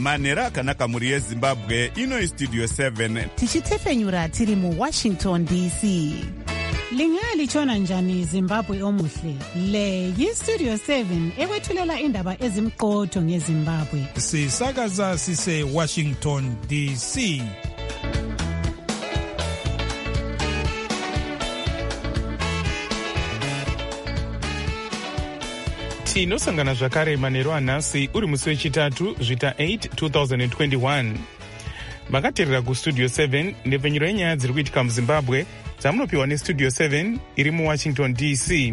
manhero akanaka mhuri yezimbabwe. Ino Studio 7 tichitefenyura tiri muWashington DC. Lingalitshona njani Zimbabwe omuhle? Le yiStudio 7 ekwethulela indaba ezimqotho ngeZimbabwe. Sisakaza sise Washington DC. Tinosangana zvakare manhero anhasi uri musi wechitatu zvita 8 2021. Makateerera kuStudio 7 ndepfenyuro yenyaya dziri kuitika muZimbabwe dzamunopiwa neStudio 7 iri muWashington DC.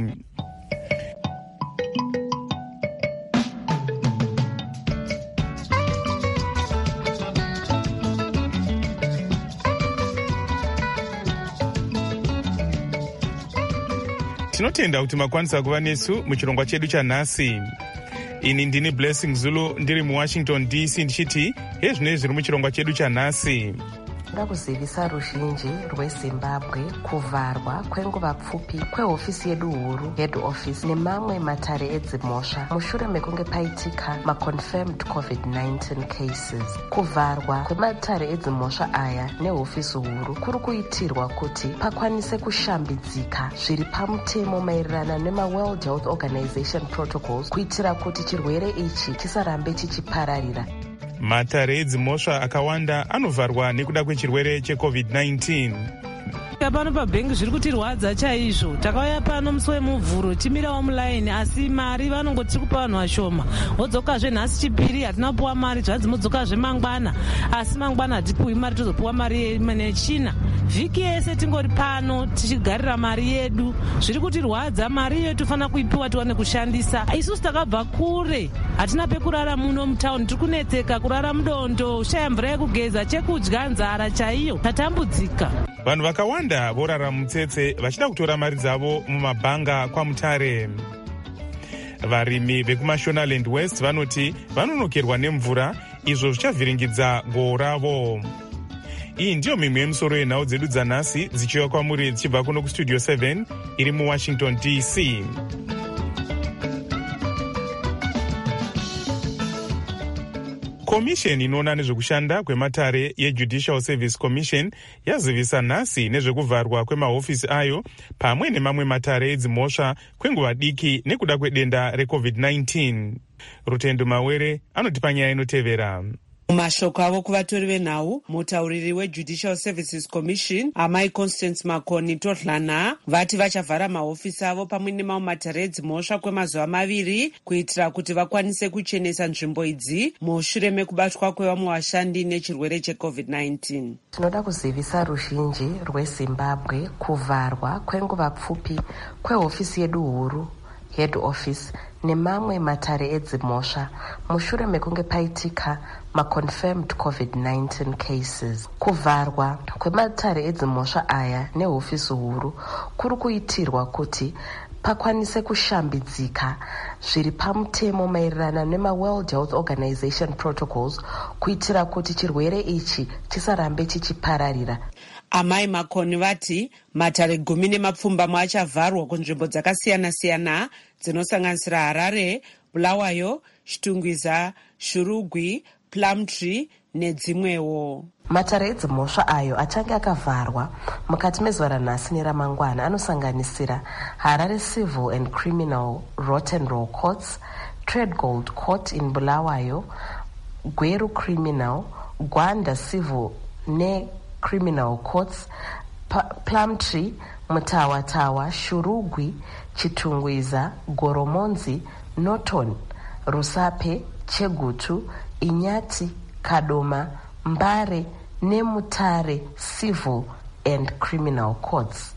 Tinotenda kuti makwanisa kuva nesu muchirongwa chedu chanhasi. Ini ndini Blessing Zulu ndiri muWashington DC ndichiti hezvinezvi zviri muchirongwa chedu chanhasi. Ndakuzivisa ruzhinji rweZimbabwe kuvharwa kwenguva pfupi kwehofisi yedu huru head office nemamwe matare edzimhosva mushure mekunge paitika maconfirmed COVID-19 cases. Kuvharwa kwematare edzimhosva aya nehofisi huru kuri kuitirwa kuti pakwanise kushambidzika zviri pamutemo maererano nemaWorld Health Organization protocols kuitira kuti chirwere ichi chisarambe chichipararira. Matare edzimhosva akawanda anovharwa nekuda kwechirwere cheCovid-19. Pano pabhengi zviri kutirwadza chaizvo. Takauya pano musi wemuvhuro timirawo mulaini asi mari vanongoti tiri kupa vanhu vashoma. Wodzokazve nhasi chipiri hatina kupuwa mari, zvanzi modzokazve mangwana asi mangwana hatipuwi mari, tozopuwa mari nechina. Vhiki yese tingori pano tichigarira mari yedu. Zviri kutirwadza, mari yedu tofanira kuipiwa tiwane kushandisa. Isusu takabva kure, hatina pekurara muno mutauni, tiri kunetseka kurara mudondo, kushaya mvura yekugeza, chekudya, nzara chaiyo, tatambudzika. Vanhu vakawanda vorara mutsetse vachida kutora mari dzavo mumabhanga kwaMutare. Varimi vekumaShonaland West vanoti vanonokerwa nemvura, izvo zvichavhiringidza gohwo ravo. Iyi ndiyo mimwe yemisoro yenhau dzedu dzanhasi dzichiuya kwamuri dzichibva kuno kuStudio 7 iri muWashington DC. Komisheni inoona nezvekushanda kwematare yeJudicial Service Commission yazivisa nhasi nezvekuvharwa kwemahofisi ayo pamwe nemamwe matare edzimhosva kwenguva diki nekuda kwedenda reCovid-19. Rutendo Mawere anotipa nyaya inotevera. Mumashoko avo kuvatori venhau, mutauriri weJudicial Services Commission amai Constance Makoni Todlana vati vachavhara mahofisi avo pamwe nemamwe matare edzimhosva kwemazuva 2 kuitira kuti vakwanise kuchenesa nzvimbo idzi mushure mekubatwa kwevamwe vashandi nechirwere cheCovid-19. Tinoda kuzivisa ruzhinji rweZimbabwe kuvharwa kwenguva pfupi kwehofisi yedu huru head office nemamwe matare edzimhosva mushure mekunge paitika maconfirmed COVID-19 cases. Kuvharwa kwematare edzimhosva aya nehofisi huru kuri kuitirwa kuti pakwanise kushambidzika zviri pamutemo maererano nemaWorld Health Organization protocols kuitira kuti chirwere ichi chisarambe chichipararira. Amai Makoni vati matare 10 achavharwa kunzvimbo dzakasiyana-siyana dzinosanganisira Harare, Bulawayo, Chitungwiza, Shurugwi, Plumtree nedzimwewo. Matare edzimhosva ayo achange akavharwa mukati mezuva ranhasi neramangwana anosanganisira Harare Civil and Criminal Rotten Row Courts, Trade Gold Court in Bulawayo, Gweru Criminal, Gwanda Civil ne Criminal Courts, Plumtree, Mutawatawa, Shurugwi, Chitungwiza, Goromonzi, Norton, Rusape, Chegutu, Inyati, Kadoma, Mbare neMutare Civil and Criminal Courts.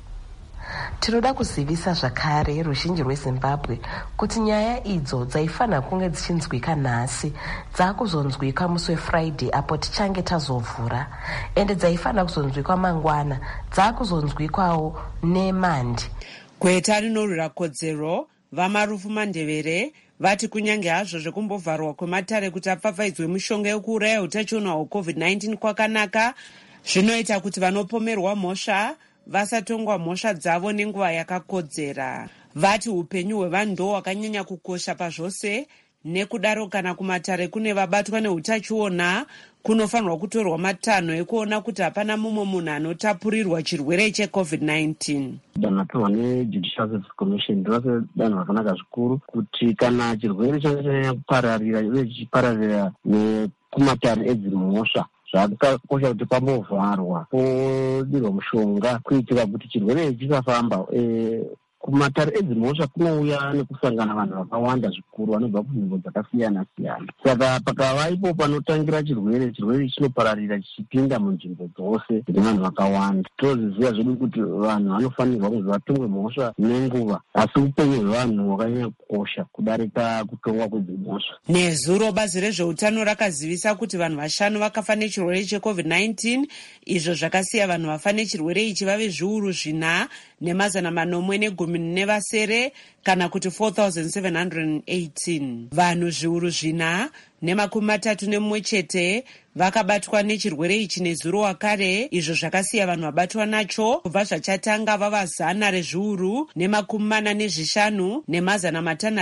Tinoda kuzivisa zvakare ruzhinji rweZimbabwe kuti nyaya idzo dzaifanira kunge dzichinzwika nhasi dzakuzonzwika musi weFriday apo tichange tazovhura, ende dzaifanira kuzonzwikwa mangwana dzakuzonzwikwawo neMandi. Gweta rinorwira kodzero vaMarufu Mandevere vati kunyange hazvo zvekumbovharwa kwematare kuti apfapfaidzwe mishonga yekuuraya utachiona hweCovid-19 kwakanaka, zvinoita kuti vanopomerwa mhosva vasatongwa mhosva dzavo nenguva yakakodzera. Vati upenyu hwevanhu ndo hwakanyanya kukosha pazvose, Nekudaro kana kumatare kune vabatwa neutachiona, kunofanirwa kutorwa matanho ekuona kuti hapana mumwe munhu anotapurirwa chirwere cheCovid-19. Danho ratorwa neJudicial Service Commission ndinoti danho rakanaka zvikuru kuti kana chirwere chanyanya kupararira uye chichipararira nekumatare edzimhosva, zvakakosha kuti pambovharwa podirwa mushonga kuitira kuti chirwere chisafamba. Kumatare edzimhosva kunouya nekusangana vanhu vakawanda zvikuru vanobva kunzvimbo dzakasiyana-siyana. Saka pakava ipo panotangira chirwere chinopararira chichipinda munzvimbo dzose dzine vanhu vakawanda. Tozviziva zvedu kuti vanhu vanofanirwa kuti vatongwe mhosva nenguva, asi upenyu hwevanhu hwakanyanya kukosha kudarika kutongwa kwedzimhosva. Nezuro bazi rezveutano rakazivisa kuti vanhu 5 vakafa nechirwere cheCovid-19, izvo zvakasiya vanhu vafa nechirwere ichi vave zviuru 4 nemazana 910 kana kuti 4,718. Vanhu zviuru 4 ne31 chete vakabatwa nechirwere ichi nezuro wakare, izvo zvakasiya vanhu vabatwa nacho kubva zvachatanga vava 100 ne45 nemazana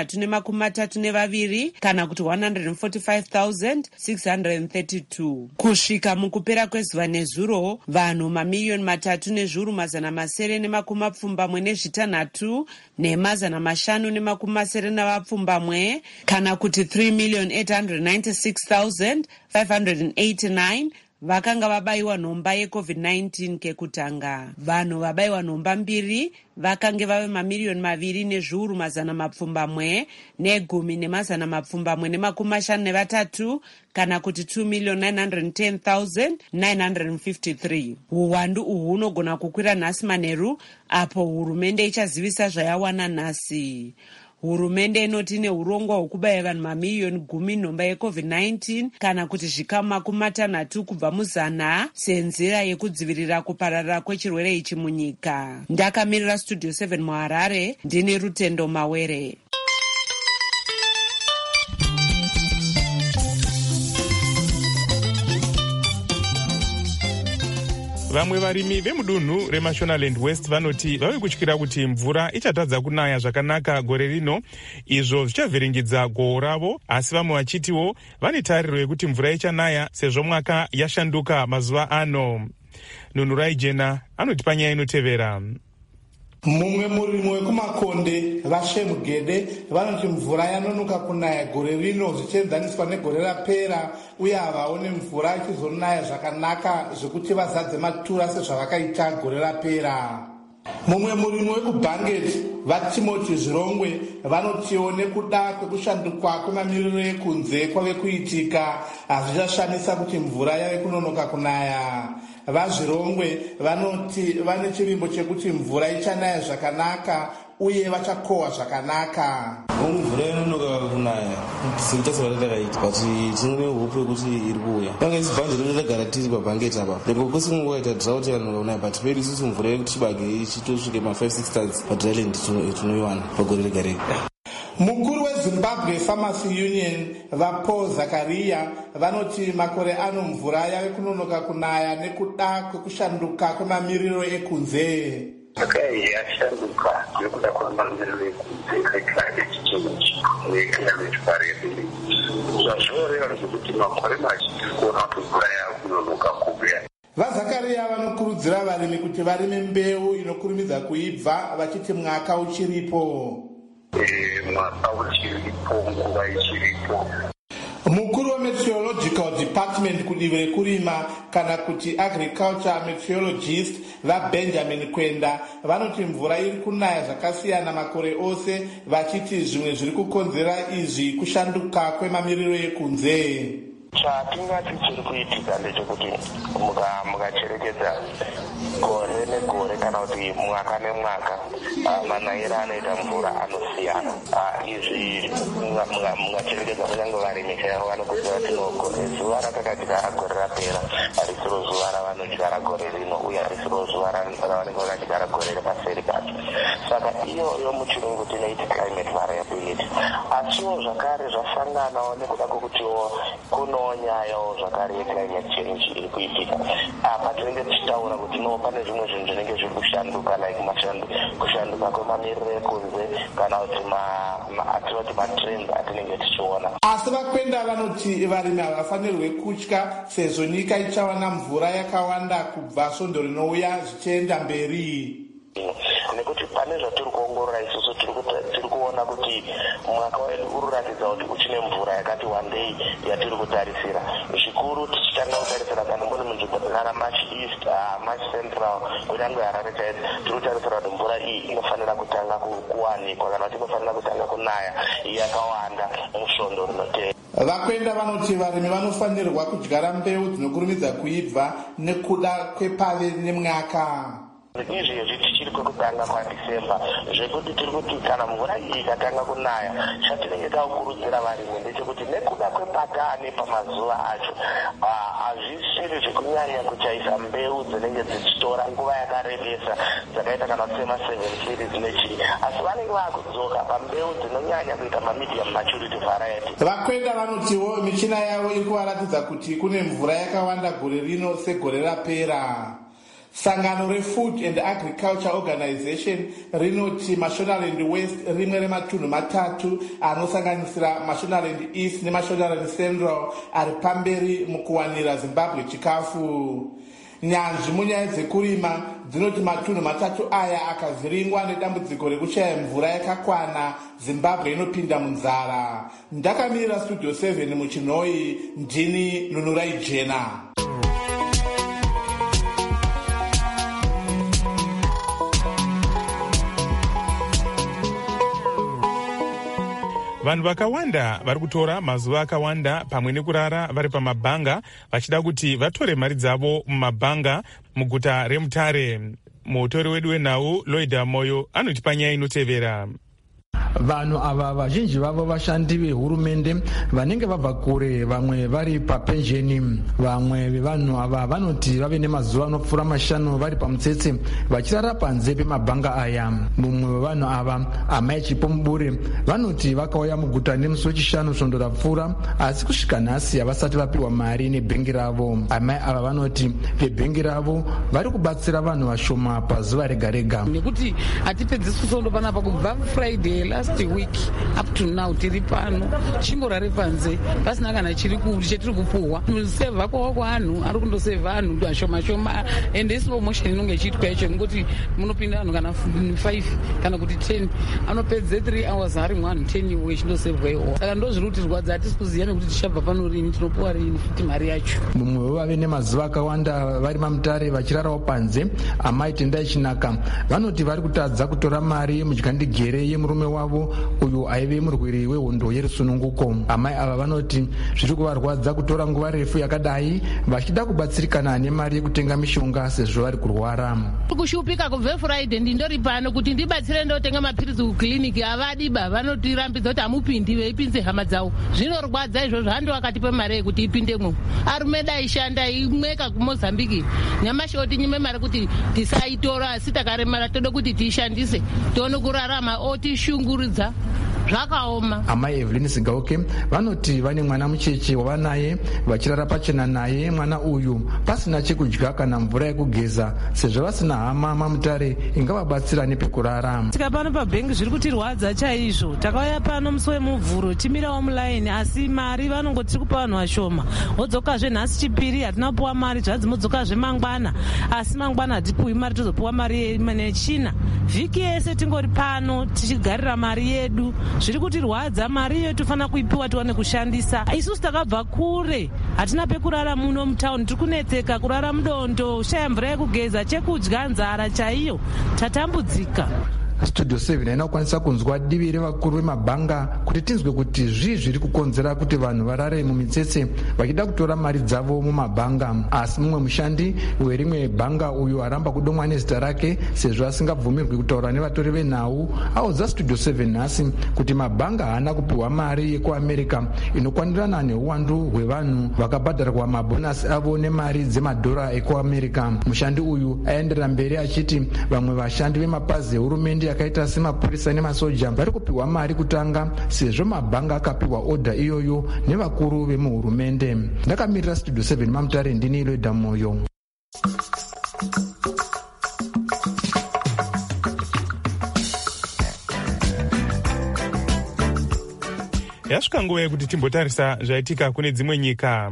632 kana kuti 145,632. Kusvika mukupera kwezuva nezuro, vanhu 3,376,776 nemazana 5,570 kana kuti 3,896,589 vakanga vabayiwa nhomba yeCovid-19 kekutanga. Vanhu vabayiwa nhomba 2 vakange vave 2,000,000 10,153 kana kuti 2,910,953. Uwandu uhu hunogona kukwira nhasi manheru apo hurumende ichazivisa zvayawana nhasi. Hurumende inoti neurongwa hwekubaya vanhu 10,000,000 nhomba yeCovid-19 kana kuti zvikamu 60 kubva muzana senzira yekudzivirira kupararira kwechirwere ichi munyika. Ndakamirira Studio 7 muHarare, ndini Rutendo Mawere. Vamwe varimi vemudunhu reMashonaland West vanoti vave kutyira kuti mvura ichatadza kunaya zvakanaka gore rino, izvo zvichavhiringidza gohwo ravo, asi vamwe vachitiwo vane tariro yekuti mvura ichanaya sezvo mwaka yashanduka mazuva ano. Nunhurai Jena anoti panyaya inotevera. Mumwe murimi wekumakonde vaShemugede vanoti mvura yanonoka kunaya gore rino zvichienzaniswa negore rapera, uye havaone mvura ichizonaya zvakanaka zvekuti vazadze matura sezvavakaita gore rapera. Mumwe murimi wekubhangeti vaTimoti Zvirongwe vanotiwo nekuda kwekushanduka kwemamiriro ekunze kwave kuitika hazvichashamisa kuti mvura yave kunonoka kunaya. VaZvirongwe vanoti vane chivimbo chekuti mvura ichanaya zvakanaka uye vachakohwa zvakanaka. Mvura inonoka kunaya sekutasavataita kuti tine hope yekuti iri kuuya. Panga isi bhanje redu tagara tiri pabhangeti apa ndipo kwese kunguva ita drought yanonoka kunaya, but pedu isusu mvura yekuti chibage ichitosvike ma5-6 stars padryland tinoiwana pagore rega rega. Mukuru weZimbabwe Pharmacy Union vaPaul Zakaria vanoti makore ano mvura yave kunonoka kunaya nekuda kwekushanduka kwemamiriro ekunze. Yashanduka nekuda kwemamiriro ekunze climate change neclimate variability. Zvazvoreva zvekuti makore mazhinji kuona kuti mvura yave kunonoka kubuya. VaZakaria vanokurudzira varimi kuti varime mbeu inokurumidza kuibva vachiti mwaka uchiripo. Mwaka uchiripo, nguva ichiripo. Mukuru weMeteorological Department kudivi rekurima kana kuti Agriculture Meteorologist vaBenjamin Kwenda vanoti mvura iri kunaya zvakasiyana makore ose, vachiti zvimwe zviri kukonzera izvi kushanduka kwemamiriro ekunze. Chatingati chiri kuitika ndechekuti mukacherekedza gore negore kana kuti mwaka nemwaka manayiro anoita mvura anosiyana. Izvi mukacherekedza kunyange varimi chaivo vanokuziva kuti zuva rakakadyara gore rapera harisiro zuva ravanodyara gore rino, uye harisiro zuva ravanenge vakadyara gore repaseri pacho. Saka iyo yomuchirungu tinoiti climate variability. Asiwo zvakare zvasanganawo nekuda kwekutiwo kunowo nyayawo zvakare yeclimate change iri kuitika. Apa tinenge tichitaura kuti no pane zvimwe zvinhu zvinenge zviri kushanduka like kushanduka kwemamiriro ekunze kana kuti matrends atinenge tichiona. Asi vakwenda vanoti varimi havafanirwe kutya sezvo nyika ichawana mvura yakawanda kubva svondo rinouya zvichienda mberi. Nekuti pane zvatiri kuongorora isusu tiri kuona kuti mwaka wedu uri kuratidza kuti uchine mvura yakati wandei yatiri kutarisira. Zvikuru tichitanga kutarisira kana mboni munzvimbo dzinana March East, March Central, kunyangwe Harare chaidzo, tiri kutarisira kuti mvura iyi inofanira kutanga kuwanikwa kana kuti inofanira kutanga kunaya yakawanda musvondo rinotevera. Vakwenda vanoti varimi vanofanirwa kudyara mbeu dzinokurumidza kuibva nekuda kwepave nemwaka. Izvezvi tichiri kwekutanga kwaDisemba zvekuti tiri kuti kana mvura iyi ikatanga kunaya chatinenge takukurudzira varimi ndechekuti nekuda kwepatani pamazuva acho hazvisiri zvekunyanya kuchaisa mbeu dzinenge dzichitora nguva yakarebesa dzakaita kana kusema 7 series nechii, asi vanenge vakudzoka pambeu dzinonyanya kuita mamedium maturity variety. Vakwenda vanotiwo michina yavo iri kuvaratidza kuti kune mvura yakawanda gore rino segore rapera. Sangano reFood and Agriculture Organization rinoti Mashonaland West rimwe rematunhu matatu anosanganisira Mashonaland East neMashonaland Central ari pamberi mukuwanira Zimbabwe chikafu. Nyanzvi munyaya dzekurima dzinoti matunhu matatu aya akavhiringwa nedambudziko rekushaya mvura yakakwana, Zimbabwe inopinda munzara. Ndakamirira Studio 7 muChinoi, ndini Nunurai Jena. Vanhu vakawanda vari kutora mazuva akawanda pamwe nekurara vari pamabhanga vachida kuti vatore mari dzavo mumabhanga muguta reMutare. Mutori wedu wenhau Loida Moyo anotipa nyaya inotevera. Vanhu ava vazhinji vavo vashandi vehurumende vanenge vabva kure, vamwe vari papensheni. Vamwe vevanhu ava vanoti vave nemazuva anopfuura 5 vari pamutsetse vachirara panze pemabhanga aya. Mumwe wevanhu ava, Amai Chipomubure, vanoti vakauya muguta nemusi wechishanu svondo rapfuura, asi kusvika nhasi havasati vapiwa mari nebhengi ravo. Amai ava vanoti vebhengi ravo vari kubatsira vanhu vashoma pazuva rega rega. Nekuti hatipedzisi svondo panapa kubva Friday last week up to now tiri pano chingorare panze pasina kana chiri chetiri kupuhwa. Kusevha kwavanhu ari kundosevha vanhu ashoma shoma, ende slow motion inonge ichiitwa yacho ngekuti munopinda vanhu kana 5 kana kuti 10 anopedze 3 hours ari mwanhu 10 iwe ichindosevhwa iwo. Saka ndozviri kuti rwadza hatisi kuziva nekuti tichabva pano rini, tinopuwa rini futi mari yacho. Mumwe wevave nemazuva akawanda vari maMutare vachirarawo panze, Amai Tendai Chinaka, vanoti vari kutadza kutora mari mudyandigere yemurume wavo uyu aive murwiri wehondo yerusununguko. Amai ava vanoti zviri kuvarwadza kutora nguva refu yakadai vachida kubatsirikana nemari yekutenga mishonga sezvo vari kurwara. Kushupika kubve Friday ndindori pano kuti ndibatsire ndotenga mapirizi kukiliniki, avadiba vanotirambidza kuti hamupindi veipinze hama dzavo. Zvinorwadza izvozvo, handi wakatipa mari yekuti ipindemwo. Arume daishanda imweka kuMozambique, nyamashi otinyime mari kuti tisaitora, asi takaremara toda kuti tiishandise tione kurarama, otishunguridza zvakaoma. Amai Evelyn Sigauke vanoti vane mwana mucheche wavanaye vachirara pachena naye, mwana uyu pasina chekudya kana mvura yekugeza, sezvo vasina hama maMutare ingavabatsira nepekurara. Tika pano pabhengi zviri kutirwadza chaizvo. Takauya pano musi wemuvhuro timirawo mulaini, asi mari vanongoti tiri kupa vanhu vashoma. Wodzokazve nhasi chipiri hatina kupuwa mari, zvadzimodzokazve mangwana, asi mangwana hatipuwi mari, tozopuwa mari nechina. Vhiki yese tingori pano tichigarira mari yedu. Zviri kutirwadza, mari iyo tofanira kuipiwa tiwane kushandisa. Isusu takabva kure, hatina pekurara muno mutauni, tiri kunetseka kurara mudondo, shaya mvura yekugeza, chekudya, nzara chaiyo, tatambudzika. Studio 7 inokwanisa kunzwa divi revakuru vemabhanga kuti tinzwe kuti zvii zviri kukonzera kuti vanhu varare mumitsetse vachida kutora mari dzavo mumabhanga. Asi mumwe mushandi werimwe bhanga uyu aramba kudomwa nezita rake sezvo asingabvumirwi kutaura nevatori venhau, audza Studio 7 nhasi kuti mabhanga haana kupiwa mari yekuAmerica inokwanirana neuwandu hwevanhu vakabhadharwa mabhonasi avo nemari dzemadhora ekuAmerica. Mushandi uyu aenderera mberi achiti vamwe vashandi vemapazi ehurumende mahurumende akaita semapurisa nemasoja vari kupiwa mari kutanga, sezvo mabhanga akapiwa odha iyoyo nevakuru vemuhurumende. Ndakamirira Studio 7 Mamutare, ndini Iloida Moyo. Yasvika nguva yekuti timbotarisa zvaitika kune dzimwe nyika.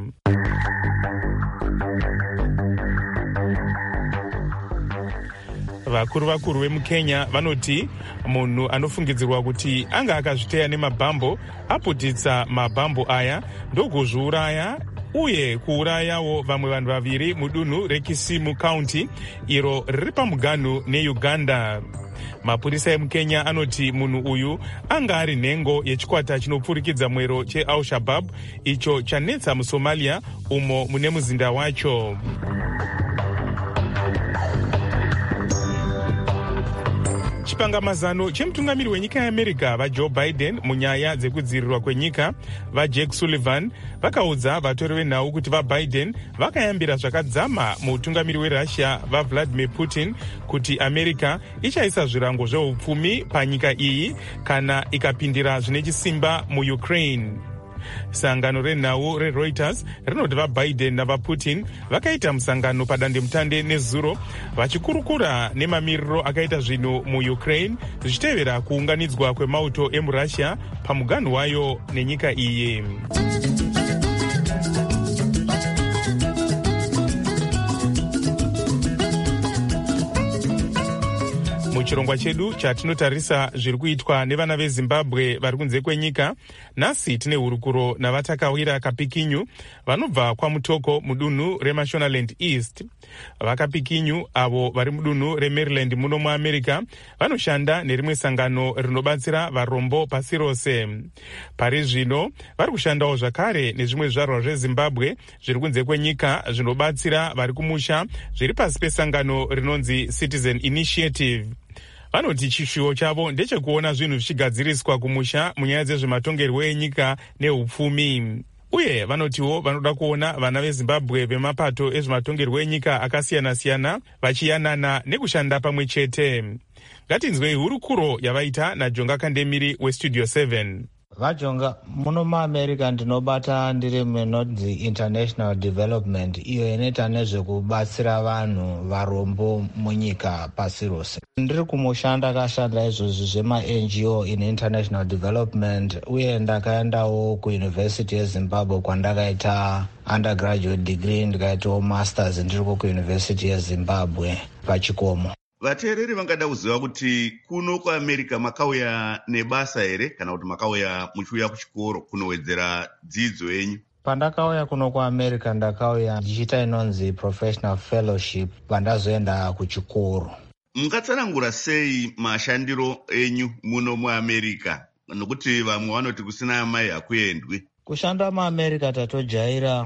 Vakuru vemuKenya vanoti munhu anofungidzirwa kuti anga akazviteya nemabhambo aputitsa mabhambo aya ndokuzviuraya uye kuurayawo vamwe vanhu vaviri mudunhu reKisimu County iro riri pamuganhu neUganda. Mapurisa emuKenya anoti munhu uyu anga ari nhengo yechikwata chinopfurikidza mwero cheAl-Shabaab icho chanetsa muSomalia umo mune muzinda wacho. Chipangamazano chemutungamiri wenyika yeAmerica vaJoe Biden munyaya dzekudzivirirwa kwenyika vaJake Sullivan vakaudza vatori venhau kuti vaBiden vakayambira zvakadzama muutungamiri weRussia vaVladimir Putin kuti America ichaisa zvirango zveupfumi panyika iyi kana ikapindira zvine chisimba muUkraine. Sangano renhau reReuters rinoti vaBiden navaPutin vakaita musangano padandemutande nezuro vachikurukura nemamiriro akaita zvinhu muUkraine zvichitevera kuunganidzwa kwemauto emuRussia pamuganhu wayo nenyika iyi. Muchirongwa chedu chatinotarisa zviri kuitwa nevana veZimbabwe vari kunze kwenyika, nhasi tine hurukuro navatakawira Kapikinyu vanobva kwaMutoko mudunhu reMashonaland East. VaKapikinyu avo vari mudunhu reMaryland muno muAmerica vanoshanda nerimwe sangano rinobatsira varombo pasi rose. Pari zvino vari kushandawo zvakare nezvimwe zvizvarwa zveZimbabwe zviri kunze kwenyika zvinobatsira vari kumusha zviri pasi pesangano rinonzi Citizen Initiative. Vanoti chishuwo chavo ndechekuona zvinhu zvichigadziriswa kumusha munyaya dzezvematongerwo enyika neupfumi. Uye vanotiwo vanoda kuona vana veZimbabwe vemapato ezvematongerwo enyika akasiyana-siyana vachiyanana nekushanda pamwe chete. Ngatinzwei hurukuro yavaita naJonga Kandemiri weStudio 7. Vajonga, muno muAmerica ndinobata ndiri munonzi International Development, iyo inoita nezvekubatsira vanhu varombo munyika pasi rose. Ndiri kumushanda akashanda izvozvi zvemaNGO in International Development, uye ndakaendawo kuUniversity yeZimbabwe kwandakaita undergraduate degree, ndikaitawo masters ndiriko kuUniversity yeZimbabwe pachikomo. Vateereri vangada kuziva kuti kuno kuAmerica makauya nebasa here kana kuti makauya muchiuya kuchikoro kunowedzera dzidzo yenyu? Pandakauya kuno kuAmerica ndakauya ndichiita inonzi professional fellowship pandazoenda kuchikoro. Mungatsanangura sei mashandiro enyu muno muAmerica? Nokuti vamwe vanoti kusina amai hakuendwi. Kushanda muAmerica tatojaira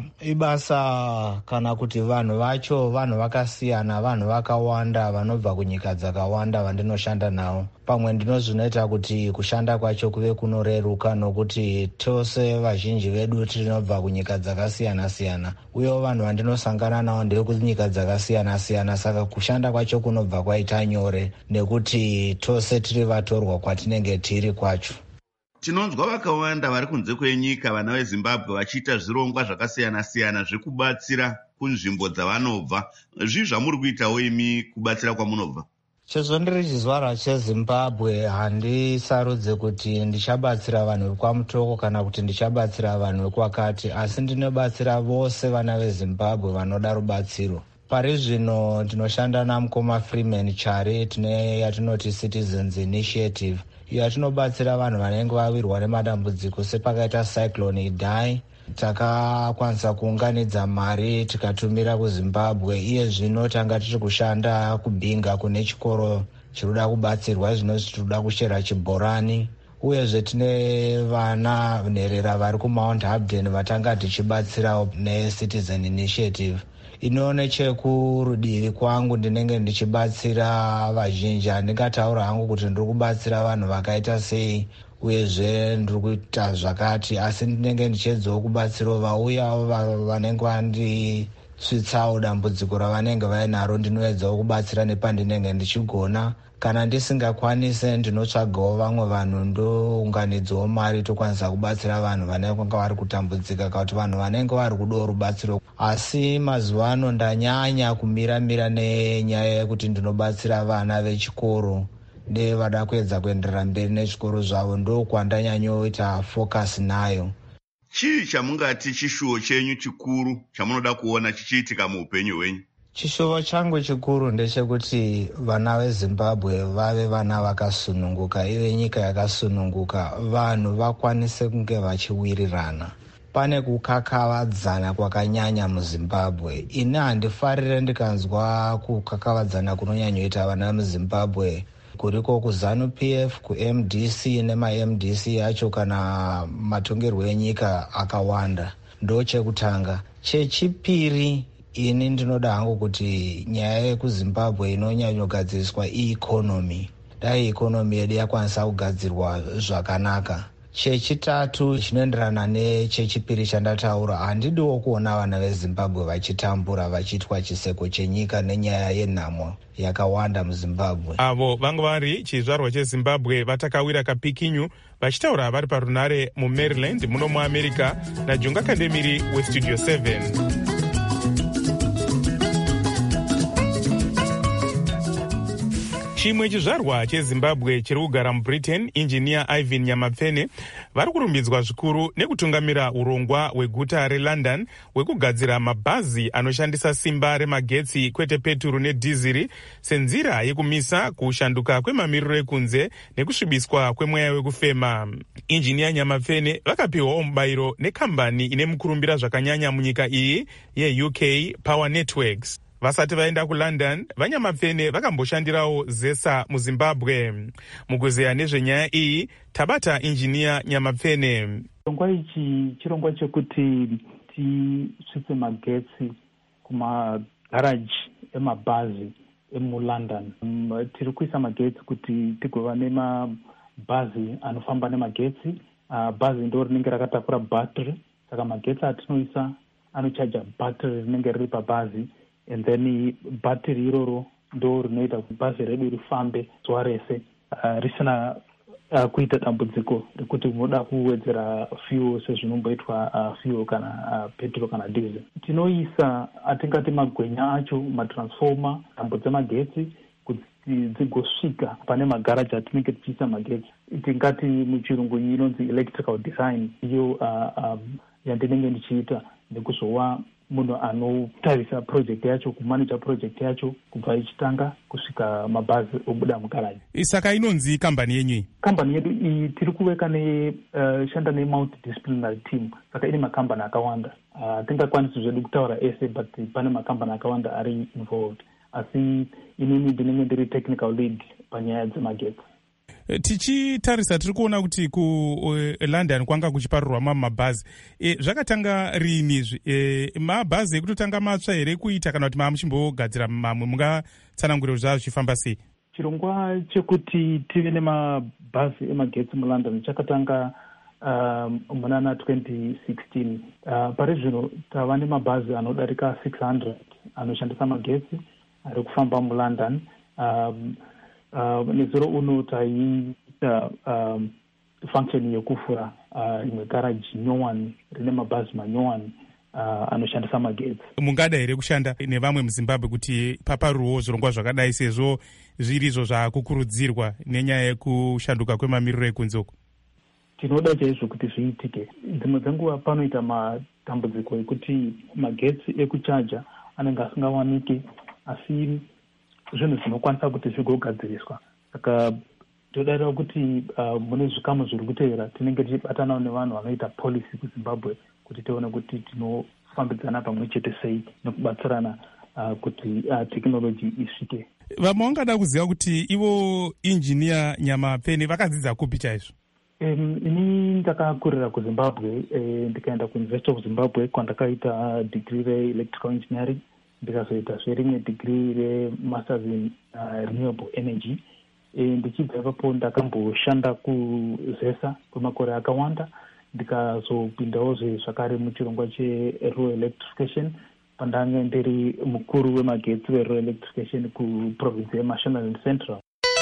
ibasa, kana kuti vanhu vacho vanhu vakasiyana, vanhu vakawanda vanobva kunyika dzakawanda vandinoshanda navo. Pamwe ndinozvinoita kuti kushanda kwacho kuve kunoreruka nokuti tose vazhinji vedu tinobva kunyika dzakasiyana-siyana, uye vanhu vandinosangana navo ndevekunyika dzakasiyana-siyana, saka kushanda kwacho kunobva kwaita nyore nekuti tose tiri vatorwa kwatinenge tiri kwacho. Tinonzwa vakawanda vari kunze kwenyika vana veZimbabwe vachiita zvirongwa zvakasiyana-siyana zvekubatsira kunzvimbo dzavanobva. Zvii zvamuri kuitawo imi kubatsira kwamunobva? Sezvo ndiri chizvarwa cheZimbabwe, handisarudze kuti ndichabatsira vanhu vekwaMutoko kana kuti ndichabatsira vanhu vekwakati, asi ndinobatsira vose vana veZimbabwe vanoda rubatsiro. Pari zvino ndinoshanda namukoma Freeman Chare tine yatinoti Citizens Initiative, iyo yatinobatsira vanhu vanenge vawirwa nemadambudziko sepakaita cyclone Idai. Takakwanisa kuunganidza mari tikatumira kuZimbabwe. Iye zvino tanga tiri kushanda kubhinga kune chikoro chinoda kubatsirwa zvino tinoda kushera chibhorani. Uyezve tine vana nherera vari kuMount Hamden vatanga tichibatsirawo neCitizen Initiative. Inoone chekurudivi kwangu ndinenge ndichibatsira vazhinji. Handingataura hangu kuti ndiri kubatsira vanhu vakaita sei uyezve ndiri kuita zvakati, asi ndinenge ndichiedzawo kubatsirawo vauyawo vanenge kusvitsawo dambudziko ravanenge vainaro. Ndinoedzawo kubatsira nepandinenge ndichigona. Kana ndisingakwanise ndinotsvagawo vamwe vanhu ndounganidzawo mari tokwanisa kubatsira vanhu vanenge vari kutambudzika kana kuti vanhu vanenge vari kudawo rubatsiro. Asi mazuva ano ndanyanya kumira nenyaya yekuti ndinobatsira vana vechikoro nevada kuedza kuenderera mberi nechikoro zvavo, ndokwandanyanyoita focus nayo. Chii chamungati chishuwo chenyu chikuru chamunoda kuona chichiitika muupenyu hwenyu? Chishuwo changu chikuru ndechekuti vana veZimbabwe vave vana vakasununguka, ive nyika yakasununguka, vanhu vakwanise kunge vachiwirirana. Pane kukakavadzana kwakanyanya muZimbabwe. Ini handifarire ndikanzwa kukakavadzana kunonyanyoita vana muZimbabwe kuriko kuZANU-PF, kuMDC nemaMDC yacho kana matongerwo enyika akawanda. Ndo chekutanga. Chechipiri, ini ndinoda hangu kuti nyaya yekuZimbabwe inonyanyogadziriswa ikonomi. Dai ikonomi yedu yakwanisa kugadzirwa zvakanaka. Chechitatu chinoenderana nechechipiri chandataura, handidiwo kuona vana veZimbabwe vachitambura vachiitwa chiseko chenyika nenyaya yenhamo yakawanda muZimbabwe. Avo vanga vari chizvarwa cheZimbabwe vatakawira kapikinyu vachitaura vari parunare muMaryland muno muAmerica naJunga Kandemiri weStudio 7. Chimwe chizvarwa cheZimbabwe chiri kugara muBritain, injiniya Ivan Nyamapfene, vari kurumbidzwa zvikuru nekutungamira urongwa hweguta reLondon hwekugadzira mabhazi anoshandisa simba remagetsi kwete peturu nedhiziri senzira yekumisa kushanduka kwemamiriro ekunze nekusvibiswa kwemweya wekufema. Injiniya Nyamapfene vakapiwawo mubayiro nekambani ine mukurumbira zvakanyanya munyika iyi yeUK Power Networks. Vasati vaenda kuLondon, vaNyamapfene vakamboshandirawo ZESA muZimbabwe. Mukuzeya nezvenyaya iyi, tabata injiniya Nyamapfene. Chirongwa ichi chirongwa chekuti tisvitse magetsi kumagaraji emabhazi emuLondon. Tiri kuisa magetsi kuti tigova nemabhazi anofamba nemagetsi. Bhazi ndo rinenge rakatakura bhatiri, saka magetsi atinoisa anochaja bhatiri rinenge riri pabhazi. And then bhatiri iroro ndo rinoita kuti bhazi redu rifambe zuva rese risina kuita dambudziko rekuti unoda kuwedzera fuel sezvinomboitwa fuel kana petrol kana diesel. Tinoisa atingati magwenya acho, matransformer, tambo dzemagetsi kuti dzigosvika pane magaraji atinenge tichiisa magetsi. Tingati muchirungu inonzi electrical design, iyo yandinenge ndichiita nekuzova munhu anotarisa project yacho, kumanija project yacho kubva ichitanga kusvika mabhazi obuda mugaraji. Saka inonzi kambani yenyu iyi? Kambani yedu iyi tiri kuveka shanda multidisciplinary team, saka ine makambani akawanda. Tingakwanisi zvedu kutaura ese, but pane makambani akawanda ari involved. Asi inini ndinenge ndiri technical lead panyaya dzemagetsi. Tichitarisa tiri kuona kuti kuLondon kwanga kuchiparurwa mabhazi. Zvakatanga rini? Mabhazi ekutotanga matsva here kuita kana kuti mamuchimbogadzira mamwe? Mungatsanangura zvazvo zvichifamba sei? Chirongwa chekuti tive nemabhazi emagetsi muLondon chakatanga muna 2016. Pari zvino tava nemabhazi anodarika 600 anoshandisa magetsi ari kufamba muLondon. Nezuro uno taiita function yekufura imwe garaji nyowani rine mabhazi manyowani anoshandisa magetsi. Mungada here kushanda nevamwe muZimbabwe kuti paparuwo zvirongwa zvakadai sezvo zvirizvo zvakukurudzirwa nenyaya yekushanduka kwemamiriro ekunze uko? Tinoda chaizvo kuti zviitike. Dzimwe dzenguva panoita matambudziko ekuti magetsi ekuchaja anenge asingawaniki, asi zvinhu zvinokwanisa kuti zvigogadziriswa. Saka todarira kuti mune zvikamu zviri kutevera tinenge tichibatanawo nevanhu vanoita policy kuZimbabwe kuti tione kuti tinofambidzana pamwe chete sei nekubatsirana kuti tekinoloji isvike. Vamwe vangada kuziva kuti ivo injiniya Nyamapfene vakadzidza kupi chaizvo? Ini ndakakurira kuZimbabwe, ndikaenda kuUniversity of Zimbabwe kwandakaita degree re-electrical engineering, ndikazoita zverimwe degree re-masters in renewable energy. Ndichibva ipapo ndakamboshanda kuZESA kwemakore akawanda, ndikazopindawo zvakare muchirongwa cherural electrification pandange ndiri mukuru wemagetsi weRoyal Electrification kuprovinsi yeMashonaland Central.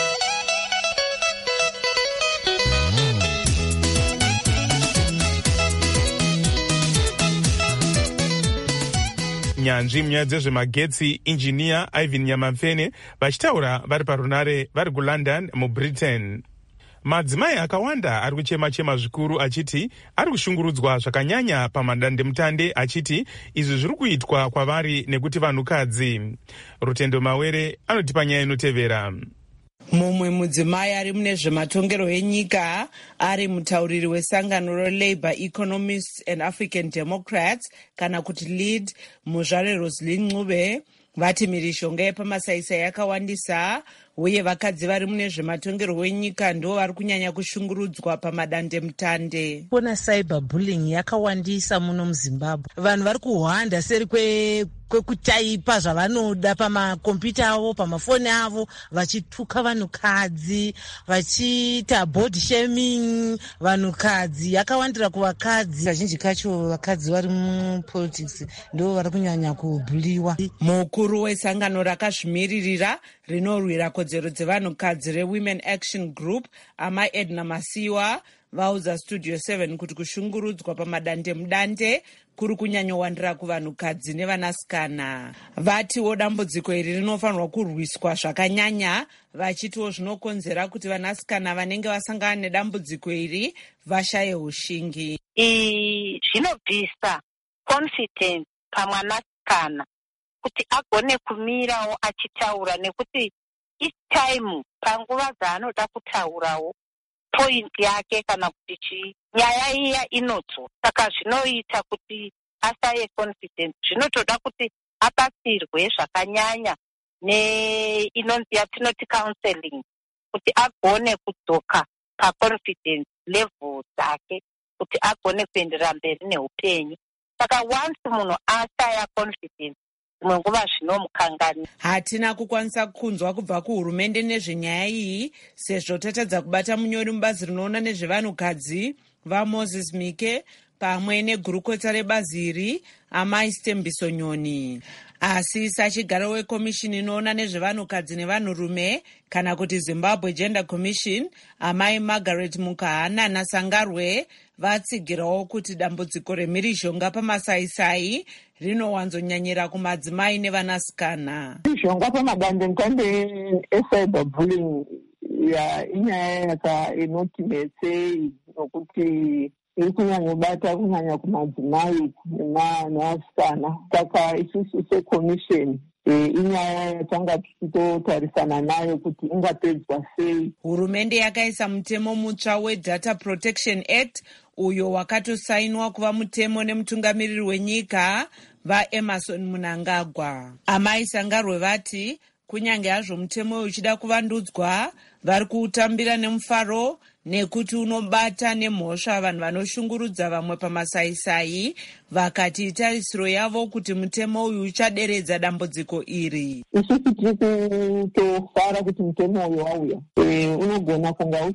nyanzvi munyaya dzezvemagetsi injiniya Ivan Nyamapfene vachitaura vari parunare vari kuLondon muBritain. Madzimai akawanda ari kuchema-chema zvikuru achiti ari kushungurudzwa zvakanyanya pamadandemutande achiti izvi zviri kuitwa kwavari nekuti vanhukadzi. Rutendo Mawere anotipa nyaya inotevera. Mumwe mudzimai ari mune zvematongero enyika ari mutauriri wesangano reLabour Economists and African Democrats kana kuti LEAD muzvare Roslyn Ncube vati mhirishonga yepamasaisai yakawandisa uye vakadzi vari mune zvematongero wenyika ndo vari kunyanya kushungurudzwa pamadandemutande. Kuna cyber bullying yakawandisa muno muZimbabwe. Vanhu vari kuhwanda seri kwekutaipa zvavanoda pamakombiyuta avo pamafoni avo vachituka vanhukadzi vachiita body shaming. Vanhukadzi yakawandira kuvakadzi, kazhinji kacho vakadzi vari mupolitics ndo vari kunyanya kubhuliwa. Mukuru wesangano rakazvimiririra rinorwira kodzero dzevanhukadzi reWomen Action Group Amai Edna Masiwa vaudza Studio 7 kuti kushungurudzwa pamadandemutande kuri kunyanyowandira kuvanhukadzi nevanasikana. Vatiwo dambudziko iri rinofanirwa kurwiswa zvakanyanya, vachitiwo zvinokonzera kuti vanasikana vanenge vasangana nedambudziko iri vashaye ushingi. Zvinobvisa confidence pamwanasikana kuti agone kumirawo achitaura, nekuti each time panguva dzaanoda kutaurawo point yake kana kuti nyaya iya inodzo. Saka zvinoita kuti asaye confidence. Zvinotoda kuti abatsirwe zvakanyanya inonzi yatinoti counseling kuti agone kudzoka paconfidence level dzake kuti agone kuenderera mberi neupenyu. Saka once munhu asaya confidence dzimwe nguva zvinomukangani. Hatina kukwanisa kunzwa kubva kuhurumende nezvenyaya iyi sezvo tatadza kubata munyori mubazi rinoona nezvevanhukadzi vaMoses Mike pamwe negurukota rebazi iri Amai Stembiso Nyoni. Asi sachigaro wekomishini inoona nezvevanhukadzi nevanhurume kana kuti Zimbabwe Gender Commission Amai Margaret Mukahana naSangarwe vatsigirawo kuti dambudziko remhirishonga pamasaisai rinowanzonyanyira kumadzimai nevanasikana. Mhirishonga pamadandemutande ecyber bullying inyaya inoti metsei nokuti iri kunyanyobata kunyanya kumadzimai nevasikana. Saka isusu sekomisheni inyaya yatanga tichitotarisana nayo kuti ingapedzwa sei. Hurumende yakaisa mutemo mutsva weData Protection Act uyo wakatosainwa kuva mutemo nemutungamiriri wenyika vaEmerson Mnangagwa. Amai Sangarwe vati kunyange hazvo mutemo uyu uchida kuvandudzwa vari kuutambira nemufaro nekuti unobata nemhosva vanhu vanoshungurudza vamwe pamasaisai, vakati itarisiro yavo kuti mutemo uyu uchaderedza dambudziko iri. Isusu tiri kutofara kuti mutemo uyu wauya unogona kunga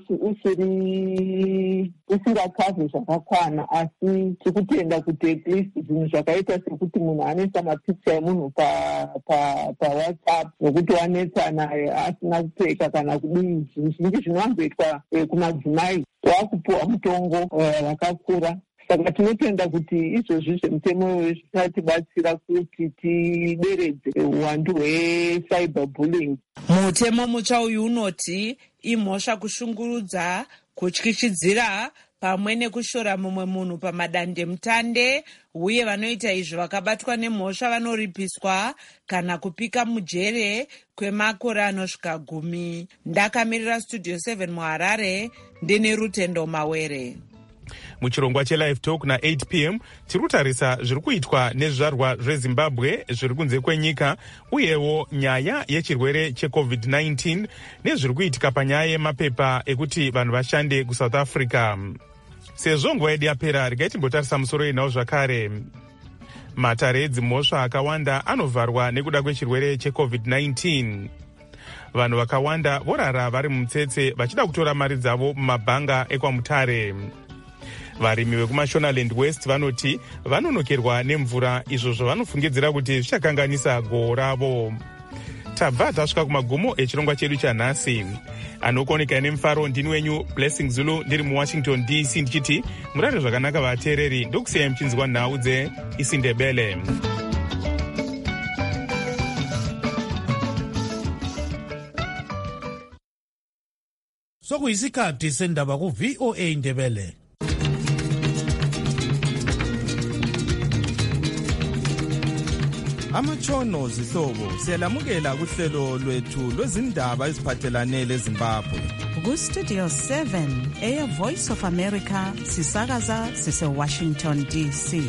usingakavhe zvakakwana, asi tikutenda kuti at least zvinhu zvakaita sekuti munhu anoisa mapikicha emunhu paWhatsApp nokuti wanetsana asina kupfeka kana kudii, zvinhu zvinji zvinowanzoitwa kumadzimai wakupuwa mutongo wakakura. Saka tinotenda kuti izvozvi zvemutemo zvichatibatsira kuti tideredze uwandu hwecyberbullying. Mutemo mutsva uyu unoti imhosva kushungurudza, kutyishidzira pamwe nekushora mumwe munhu pamadandemutande, uye vanoita izvi vakabatwa nemhosva vanoripiswa kana kupika mujere kwemakore anosvika 10. Ndakamirira Studio 7 muHarare ndine Rutendo Mawere. Muchirongwa cheLive Talk na8 p.m. tiri kutarisa zviri kuitwa nezvizvarwa zveZimbabwe zviri kunze kwenyika, uyewo nyaya yechirwere cheCovid-19 nezviri kuitika panyaya yemapepa ekuti vanhu vashande kuSouth Africa. Sezvo nguva yedu yapera, regai timbotarisa musoro inawo zvakare. Matare edzimhosva akawanda anovharwa nekuda kwechirwere cheCovid-19. Vanhu vakawanda vorara vari mumutsetse vachida kutora mari dzavo mumabhanga ekwamutare. Varimi vekuMashonaland West vanoti vanonokerwa nemvura, izvo zvavanofungidzira kuti zvichakanganisa gohwo ravo. Tabva tasvika kumagumo echirongwa chedu chanhasi. Anokoneka nemufaro ndini wenyu Blessing Zulu ndiri muWashington DC ndichiti murare zvakanaka vateereri, ndokusiyai muchinzwa nhau dzeIsindebele. Sokuyisikhathi sendaba ku-VOA Indebele. Amatshono zihlobo siyalamukela kuhlelo lwethu lwezindaba eziphathelane leZimbabwe. Ku-Studio 7 Air Voice of America sisakaza sise-Washington DC.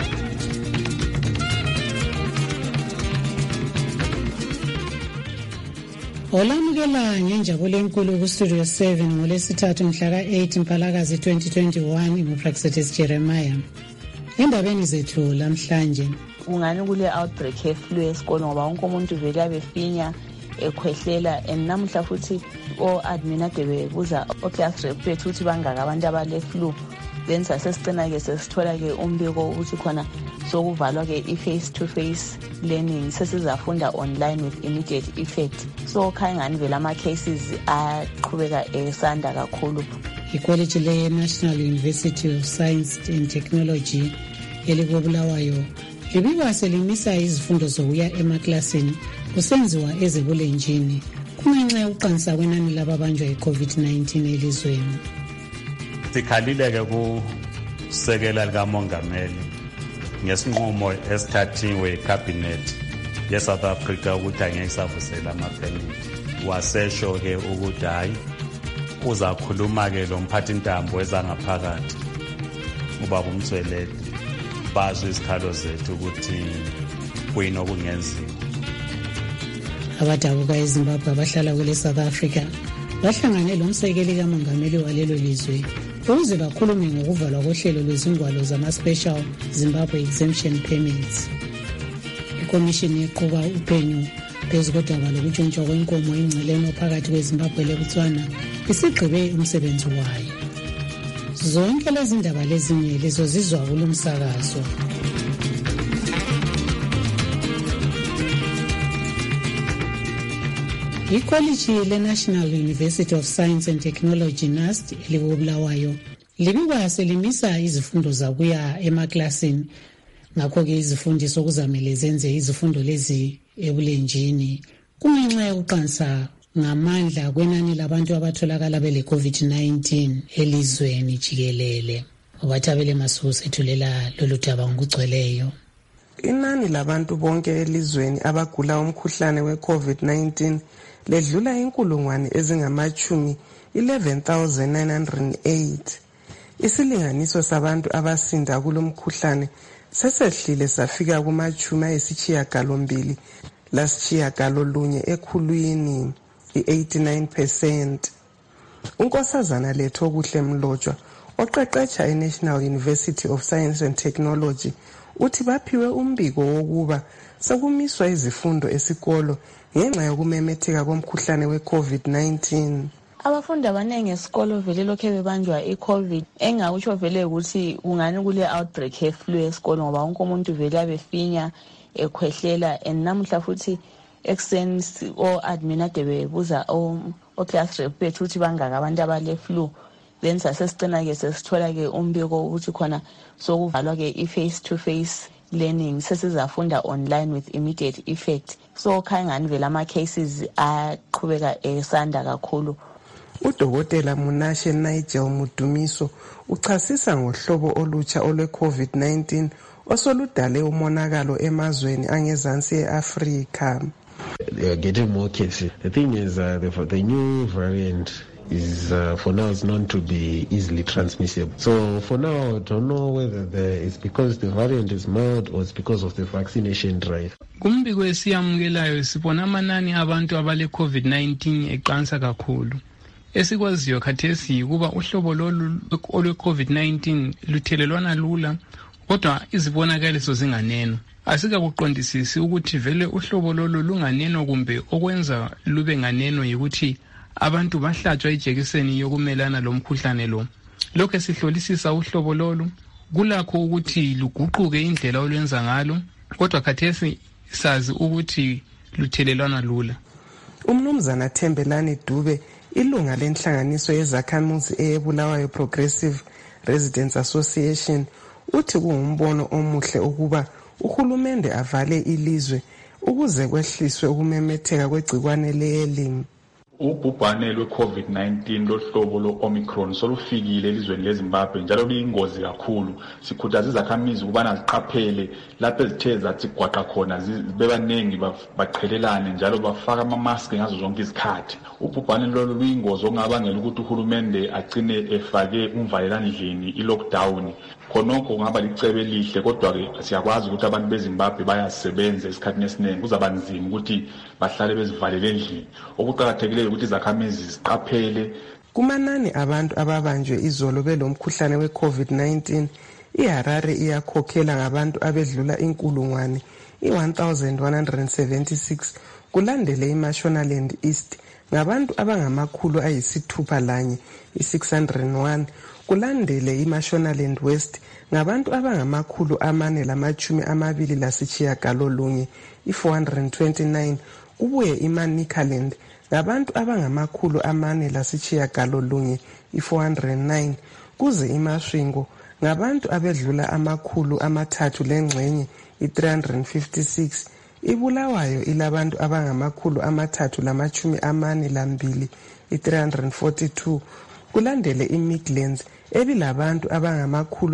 Olamukela ngenjabulo enkulu ku-Studio 7 ngolesithathu mhla ka-8 Mpalakazi 2021 nguPraxetis Jeremiah. Endabeni zethu lamhlanje ungani kule outbreak ye-flu esikolo ngoba wonke umuntu vele abefinya ekhwehlela, and namuhla futhi o-admin ade bebuza o-class rep bethu ukuthi bangaka abantu abale-flu. Then sasesicina-ke sesithola-ke umbiko ukuthi khona sokuvalwa-ke i-face to face learning, sesizafunda online with immediate effect. So khaya ngani vele ama-cases aqhubeka esanda kakhulu. Ikoliji le-National University of Science and Technology elikobulawayo libikwa selimisa izifundo zokuya emaklasini kusenziwa ezibulenjini kungenxa yokuqansa kwenani lababanjwa yi-COVID-19 elizweni. Sikhalile-ke kusekela likamongameli ngesinqumo esithathiwe ikhabhinethi ye-South Africa ukuthi angeke isavusela amapemithi. Wasesho-ke ukuthi hayi uzakhuluma-ke lo mphathintambo wezangaphakathi ubaba uMtsweleli, bazwe izikhalo zethu ukuthi kuyini okungenziwa. Abadabuka eZimbabwe abahlala kule South Africa bahlangane lomsekeli kamongameli walelo lizwe ukuze bakhulume ngokuvalwa kohlelo lwezingwalo zama-Special Zimbabwe Exemption Permits. Ikomishini eqhuba uphenyo phezu kodaba lokutshontshwa kwenkomo engceleni phakathi kweZimbabwe leBotswana isigqibe umsebenzi wayo. Zonke lezi ndaba lezinye lizozizwa kulo msakazo. Ikoliji le-National University of Science and Technology NUST elikobulawayo libikwa selimisa izifundo zakuya emaklasini. Ngakho-ke izifundiso kuzamele zenze izifundo lezi ebulenjini kungenxa yokuqansa ngamandla kwenani labantu abatholakala bele COVID-19 elizweni jikelele. Ubathabele Masuku sethulela lolu daba ngokugcweleyo. Inani labantu bonke elizweni abagula umkhuhlane we-COVID-19 ledlula inkulungwane ezingamachumi 11,908. Isilinganiso sabantu abasinda kulo mkhuhlane sesehlile safika kumachumi ayisishiyagalombili lasishiyagalolunye ekhulwini, i-89%. Unkosazana Letho Kuhle Mlotshwa oqeqetsha e-National University of Science and Technology uthi baphiwe umbiko wokuba sekumiswa izifundo esikolo ngenxa yokumemetheka komkhuhlane we-COVID-19. Abafundi abaningi esikolo vele lokhe bebanjwa i-COVID, engakutsho vele ukuthi kungani kule outbreak ye-flu esikolo ngoba wonke umuntu vele abefinya ekhwehlela, and namuhla futhi ekuseni o-admin ade bebuza o-class rep bethu ukuthi bangaka abantu abale-flu. Then sasesicina-ke sesithola-ke umbiko ukuthi khona sokuvalwa-ke i-face to face learning, sesizafunda online with immediate effect. So khaya ngani vele ama-cases aqhubeka esanda kakhulu. Udokotela Munashe Nigel Mudumiso uchasisa ngohlobo olutsha olwe-COVID-19 osoludale umonakalo emazweni angezansi e-Afrika. They are getting more cases. The thing is, the new variant is for now is known to be easily transmissible. So for now, I don't know whether it's because the variant is mild or it's because of the vaccination drive. Kumbiko esiyamukelayo sibona amanani abantu abale COVID-19 eqansa kakhulu. Esikwaziyo khathesi kuba uhlobo lolu olwe-COVID-19 luthelelwana lula, kodwa izibonakaliso zinganeno. Asikakuqondisisi ukuthi vele uhlobo lolu lunganeno kumbe okwenza lube nganeno yikuthi abantu bahlatshwa ijekiseni yokumelana lomkhuhlane lo. lokho esihlolisisa uhlobo lolu kulakho ukuthi luguquke indlela olwenza ngalo, kodwa khathesi sazi ukuthi luthelelwana lula. Umnumzana Thembelani Dube, ilunga lenhlanganiso yezakhamuzi eyeBulawayo Progressive Residents Association, uthi kungumbono omuhle ukuba uhulumende avale ilizwe ukuze kwehliswe ukumemetheka kwegcikwane leyelimi. Ubhubhane lwe-COVID-19 lohlobo lo-Omicron solufikile elizweni leZimbabwe njalo luyingozi kakhulu. Sikhuthaza izakhamizi ukubana ziqaphele lapho ezithe zathi gwaqa khona bebaningi baqhelelane njalo bafaka ama-mask ngazo zonke izikhathi. Ubhubhane lolu luyingozi okungabangela ukuthi uhulumende agcine efake umvalelandlini i-lockdown. Khonokho kungaba licebo elihle, kodwa-ke siyakwazi ukuthi abantu beZimbabwe bayasebenza esikhathini esiningi, kuzaba nzima ukuthi bahlale bezivalele endlini. Okuqakathekileyo ukuthi izakhamizi ziqaphele. Kumanani abantu ababanjwe izolo belomkhuhlane we-COVID-19, iHarare iyakhokhela ngabantu abedlula inkulungwane i-1176, kulandele iMashonaland East ngabantu abangamakhulu ayisithupha lanye i-601, kulandele iMashonaland West ngabantu abangamakhulu 429 i-429, kubuye iManicaland ngabantu abangamakhulu 409 i-409, kuze iMasvingo ngabantu abedlula amakhulu 3 lengxenye i-356, iBulawayo ilabantu abangamakhulu 342 i-342, kulandele iMidlands ebilabantu abangamakhulu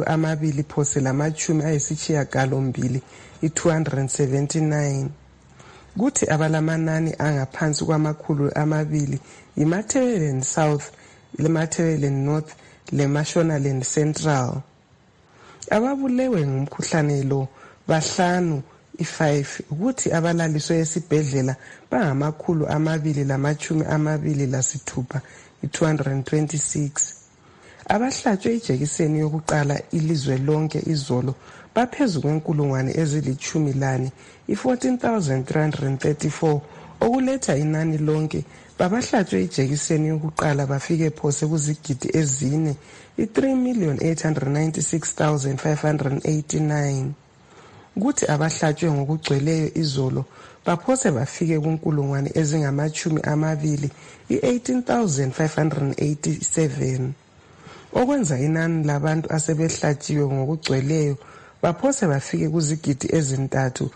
292 i-279, kuthi abalamanani angaphansi kwamakhulu 2 iMatabeleland South, leMatabeleland North, leMashonaland Central. Ababulewe ngumkhuhlane lo bahlanu i-5, ukuthi abalaliswe esibhedlela bangamakhulu 226 i-226. Abahlatshwe ijekiseni yokuqala ilizwe lonke izolo baphezu kwenkulungwane ezili-10 i-14,334, okuletha inani lonke babahlatshwe ijekiseni yokuqala bafike phose kuzigidi ezine i-3,896,589, kuthi abahlatshwe ngokugcweleyo izolo baphose bafike kunkulungwane ezingama-20 i-18,587, okwenza inani labantu asebehlatshiwe ngokugcweleyo baphose bafike kuzigidi ezintathu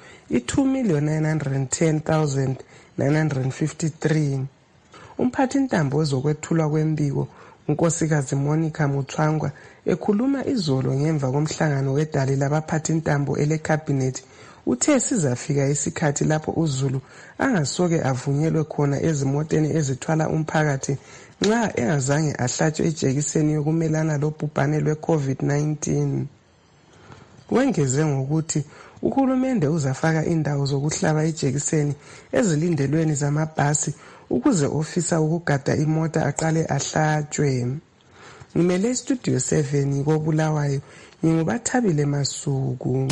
i-2,910,953. Umphathintambo wezokwethulwa kwembiko uNkosikazi Monica Mutsvangwa ekhuluma izolo ngemva komhlangano wedale labaphathintambo elekhabhinethi uthe sizafika isikhathi lapho uZulu angasoke avunyelwe khona ezimoteni ezithwala umphakathi nxa engazange ahlatshwe ijekiseni yokumelana lobhubhane lwe-COVID-19. Wengeze ngokuthi uhulumende uzafaka indawo zokuhlaba ijekiseni ezilindelweni zamabhasi ukuze ofisa ukugada imota aqale ahlatshwe. Ngimele Studio 7 koBulawayo, nginguBathabile Masuku.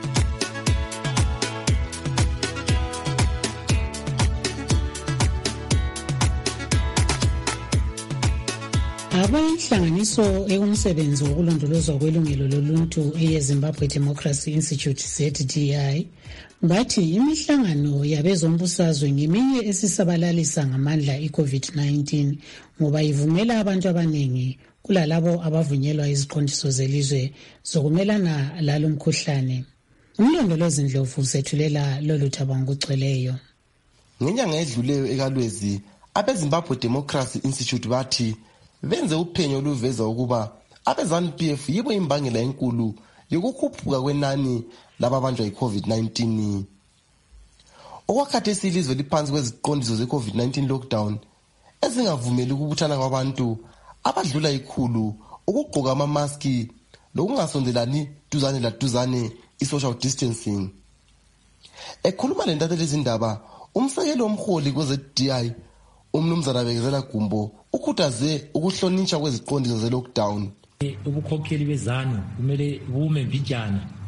Abayinhlanganiso ekumsebenzi wokulondolozwa kwelungelo loluntu eyeZimbabwe Democracy Institute ZDI bathi imihlangano yabezombusazwe ngeminye esisabalalisa ngamandla i-COVID-19 ngoba ivumela abantu abaningi kulalabo abavunyelwa iziqondiso zelizwe zokumelana lalo mkhuhlane. Umlondolozi Ndlovu sethulela lolu thaba ngokugcweleyo. Ngenyanga edluleyo ekalwezi abeZimbabwe Democracy Institute bathi benze uphenyo oluveza ukuba abe-ZANU-PF yibo imbangela enkulu yokukhuphuka kwenani lababanjwa yi-COVID-19. Okwakhathesi ilizwe liphansi kweziqondiso ze-COVID-19 lockdown ezingavumeli ukubuthana kwabantu abadlula 100, ukugqoka amamaski lokungasondelani duzane laduzane i-social distancing. Ekhuluma lentatheli izindaba, umsekeli womholi kwe-ZDI uMnumzana Bekezela Gumbo ukhuthaze ukuhlonishwa kweziqondiso ze-lockdown. Ubukhokheli bezanu kumele bume mbijana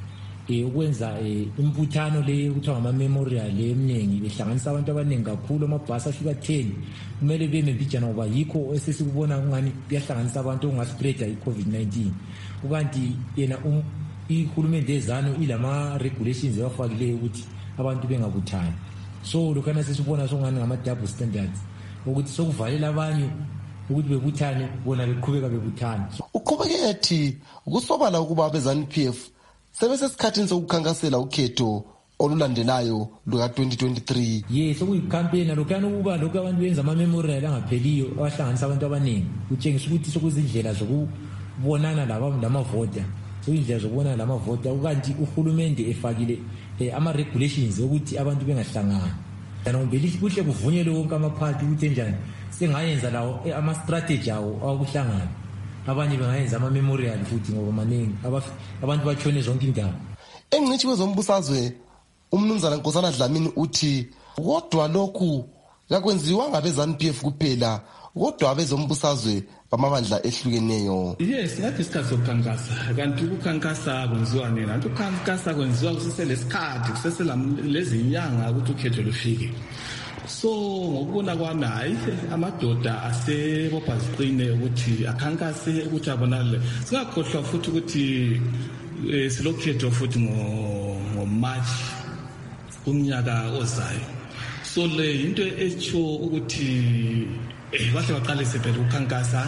ukwenza imbuthano le kuthiwa ngama-memorial eminingi behlanganisa abantu abaningi kakhulu, amabhasi afika 10 kumele beme mbijana ngoba yikho esesikubona kungani kuyahlanganisa abantu okungaspreada i-COVID-19. Kukanti yena ihulumende yezanu ilama-regulations ewafakileyo ukuthi abantu bengabuthani. So lokhana sesibona sokungani ngama-double standards ukuthi sokuvalela abanye ukuthi bebuthane bona beqhubeka bebuthane. Uqhubeke ethi ukusobala ukuba abe-ZANU-PF sebesesikhathini sokukhankasela ukhetho olulandelayo luka-2023. Yes, sokuyikampeni lokhana ukuba lokhu abantu benza ama-memorial angapheliyo awahlanganisa abantu abaningi kutshengisa ukuthi sokuzindlela zokubonana lamavota, sokuyindlela zokubonana lamavota, ukanti uhulumende efakile ama-regulations ukuthi abantu bengahlangani. Kuhle kuvunyelwe wonke amaphathi ukuthi enjani sengayenza lawo ama-strategy awo awokuhlangana, abanye bengayenza ama-memorial futhi ngoba maningi abantu batshone zonke indawo. Engcitshi kwezombusazwe umnumzana Nkosana Dlamini uthi kodwa lokhu kakwenziwa ngabe-ZANU-PF kuphela kodwa abezombusazwe bamabandla ehlukeneyo. Yes, ngathi isikhathi sokukhankasa, kanti ukukhankasa kwenziwa nini? Kanti ukukhankasa kwenziwa kuseselesikhathi, kuseselezi inyanga ukuthi ukhetho lufike. So ngokubona kwami hayi amadoda asebopha ziqine ukuthi akhankase ukuthi abonakale. Singakhohlwa futhi ukuthi silokhetho futhi ngo-March umnyaka ozayo. So le into etsho ukuthi bahle baqalise phela ukukhankasa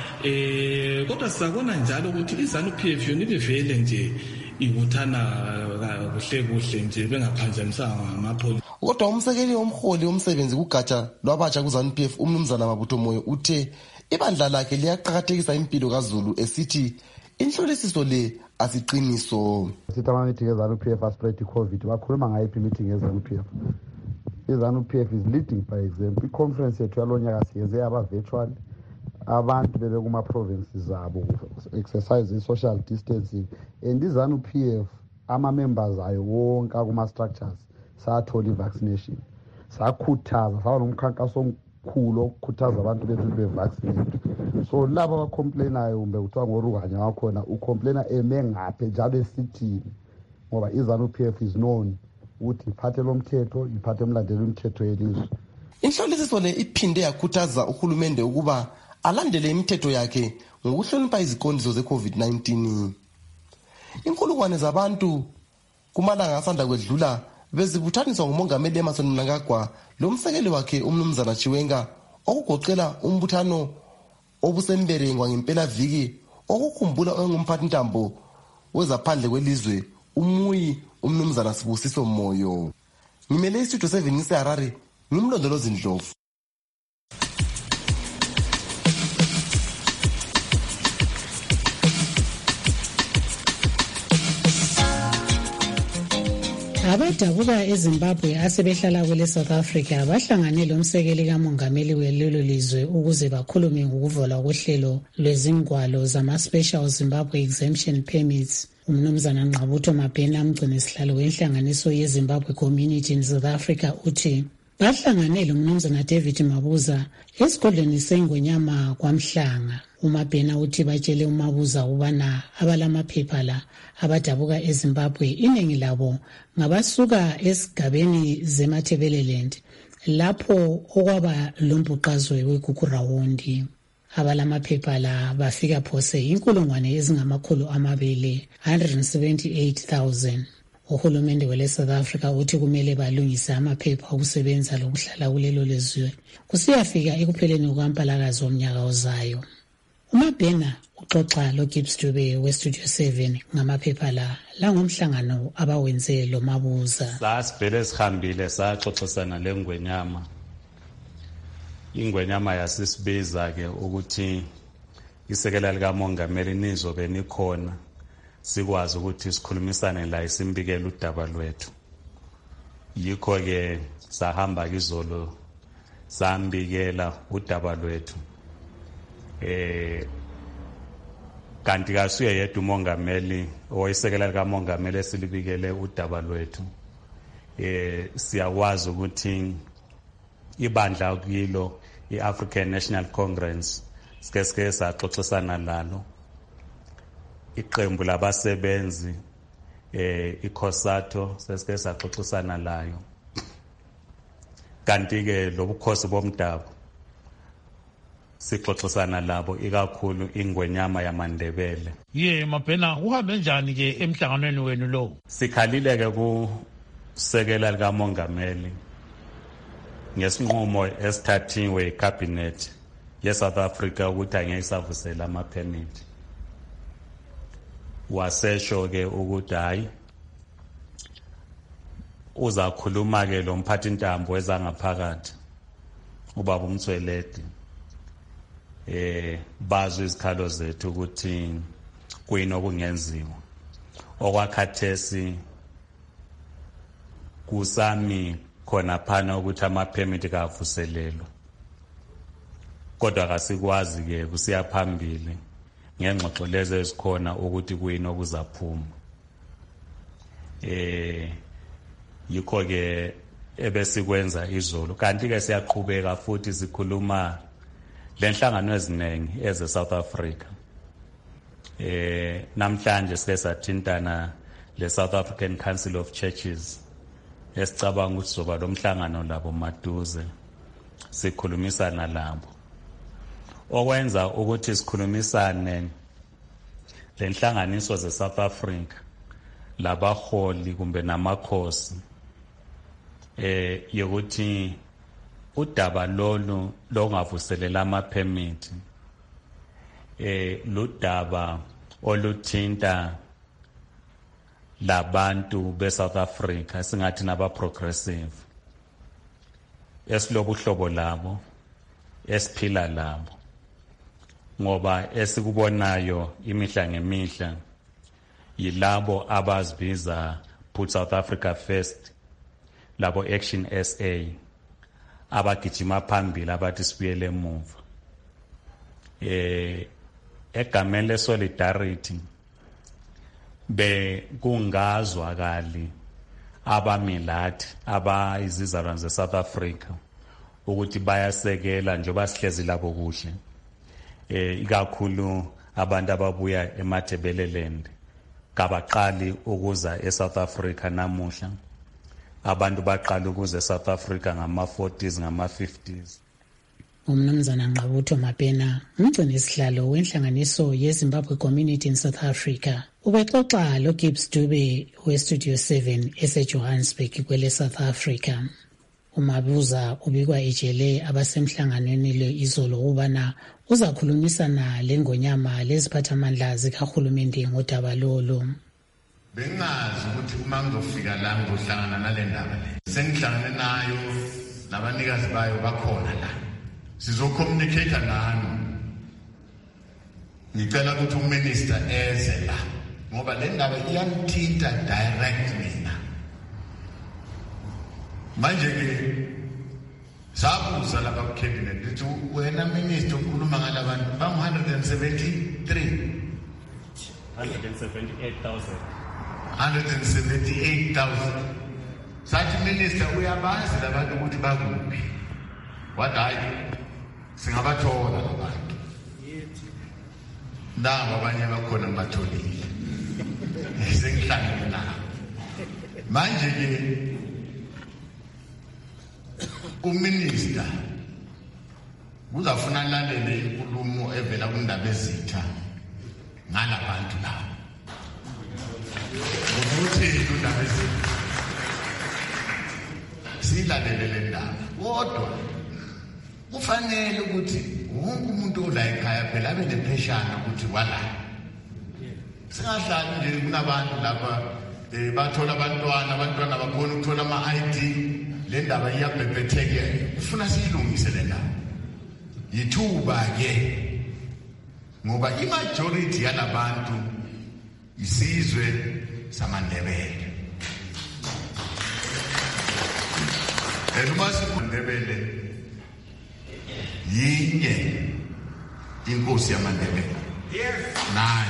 kodwa sizabona njalo ukuthi iZANU-PF yona ibevele nje ibuthana kuhle nje bengaphanjanisanga amapholisa. Kodwa umsekeli womholi womsebenzi kugatsha lwabatsha kuZANU-PF umnumzana Mabutho Moyo uthe ibandla lakhe liyaqhakathekisa impilo kaZulu esithi inhlolisiso le asiqiniso. Sithi ama-meeting eZANU-PF aspread i-COVID bakhuluma ngayiphi meeting eZANU-PF? iZANU-PF is leading by example. I-conference yethu yalo nyaka siyenze aba-virtual, abantu bebe kuma-provinces zabo exercise i-social distancing, and iZANU-PF ama-members ayo wonke kuma-structures sathola i-vaccination, sakhuthaza saba nomkhankaso omkhulu okukhuthaza abantu bethu be-vaccinate. So laba abacomplainayo kumbe kuthiwa ngoruganya wakhona ucomplaina eme ngaphi njalo esithini, ngoba iZANU-PF is known ukuthi iphathe lomthetho, iphathe emlandela imithetho yelizwe. Inhlolisiso le iphinde yakhuthaza uhulumende ukuba alandele imithetho yakhe ngokuhlonipha iziqondiso ze-COVID-19. Inkulungwane zabantu kumalanga asanda kwedlula bezibuthaniswa ngumongameli Emmerson Mnangagwa lomsekeli wakhe umnumzana Chiwenga okugoqela umbuthano obusemberengwa ngempela-viki okukhumbula ongumphathintambo wezaphandle kwelizwe umuyi umnumzana Sibusiso Moyo. Ngimele istudio 7 ngiseHarare, ngimlondolozi Ndlovu. Abadabuka eZimbabwe asebehlala kwele South Africa bahlangane lomsekeli kamongameli welelo lizwe ukuze bakhulume ngokuvalwa kohlelo lwezingwalo zama-Special Zimbabwe Exemption Permits. Umnumzana Ngqabutho Mabhena umgcinisihlalo wenhlanganiso yeZimbabwe Community in South Africa uthi bahlangane lomnumzana David Mabuza esigodlweni seNgonyama kwaMhlanga. uMabhena uthi batshele uMabuza ubana abalamaphepha la abadabuka eZimbabwe iningi labo ngabasuka esigabeni zeMathebeleland lapho okwaba lombhuqazwe weGugurawundi. Abalamaphepha la bafika phose 178,000. Uhulumende wele South Africa uthi kumele balungise amaphepha okusebenza lokuhlala kulelo lizwe kusiyafika ekupheleni kwaMpalakazi womnyaka ozayo. uMabhena uxoxa loGibbs Dube weStudio 7 ngamaphepha la ngomhlangano abawenze lo Mabuza. Sasibhele sihambile saxoxisana leNgwenyama. Ingwenyama yasisibiza ke ukuthi isekela likamongameli nizobe nikhona sikwazi ukuthi sikhulumisane la isimbikele udaba lwethu. Yikho ke sahamba izolo sambikela udaba lwethu. Kanti kasuye yedwa umongameli oyisekela likamongameli esilibikele udaba lwethu. Siyakwazi ukuthi ibandla kilo iAfrican National Congress sike saxoxisana lalo iqembu labasebenzi iCOSATU sesike saxoxisana layo. Kanti ke lobukhosi bomdabu sixoxisana labo ikakhulu ingwenyama yamaNdebele. Mabhena uhambe njani ke emhlanganweni wenu lo? Sikhalile ke ku sekela likamongameli ngesinqumo esithathiwe icabinet yeSouth Africa ukuthi angeke isavusela ama-permit. Wasesho ke ukuthi hayi uzakhuluma ke lo mphathi intambo wezangaphakathi ubaba uMthweledi bazwe izikhalo zethu ukuthi kuyini okungenziwa. Okwakhathesi kusami khona phana ukuthi ama-permit kavuselelwa, kodwa akasikwazi ke kusiya phambili ngengxoxo lezo ezikhona ukuthi kuyini okuzaphuma. Yikho ke ebesikwenza izolo, kanti ke siyaqhubeka futhi sikhuluma lenhlangano eziningi eze South Africa. Namhlanje sike sathintana le South African Council of Churches esicabanga ukuthi soba lo mhlangano labo maduze sikhulumisana labo. Okwenza ukuthi sikhulumisane lenhlanganiso ze South Africa labaholi kumbe namakhosi yokuthi udaba lolu longavuselela ama-permit ludaba oluthinta labantu be-South Africa singathi naba-progressive esilobuhlobo labo esiphila labo, ngoba esikubonayo imihla ngemihla yilabo abazibiza Put South Africa First, labo Action SA abagijima phambili abathi sibuyele emuva. Egameni le-solidarity kungazwakali abamilathi abayizizalwane ze-South Africa ukuthi bayasekela njengoba sihlezi labo kuhle, ikakhulu abantu ababuya eMatabeleland kabaqali ukuza eSouth Africa namuhla. Abantu baqala ukuza eSouth Africa ngama-40s ngama-50s. Umnumzana Nqabutho Mabhena, umgcini isihlalo wenhlanganiso yeZimbabwe Community in South Africa, ubexoxa loGibbs Dube weStudio 7 eseJohannesburg kwele South Africa. Umabuza ubikwa ejele abasemhlanganweni le izolo ubana uzakhulumisana lengonyama leziphathamandla zikahulumende ngodaba lolu. Bengazi ukuthi uma ngizofika la ngizohlangana nale ndaba le. Sengihlangane nayo nabanikazi bayo bakhona la. Sizocommunicate nani. Ngicela ukuthi uminister eze la ngoba le ndaba iyangithinta direct mina. Manje ke sabuza la ku cabinet ukuthi wena minister ukhuluma ngalabantu bang 178,000 sathi minister uyabazi labantu ukuthi bakuphi. Wadayi singabathola labantu nabo abanye bakhona batholile sengihlangene nabo. Manje ke uminister uzafuna lalele inkulumo evela kundaba ezitha ngalabantu labo ukuthi indaba ezitha silalele le ndaba, kodwa kufanele ukuthi wonke umuntu ola ekhaya phela abe nepheshana ukuthi wala. Singahlali nje kunabantu lapha bathola abantwana bakhona ukuthola ama-ID. Le ndaba iyabhebhetheke, ufuna siyilungise le ndaba. Yithuba ke ngoba imajority yalabantu isizwe samaNdebele. Uma siKundebele yinye inkosi yamaNdebele. Naye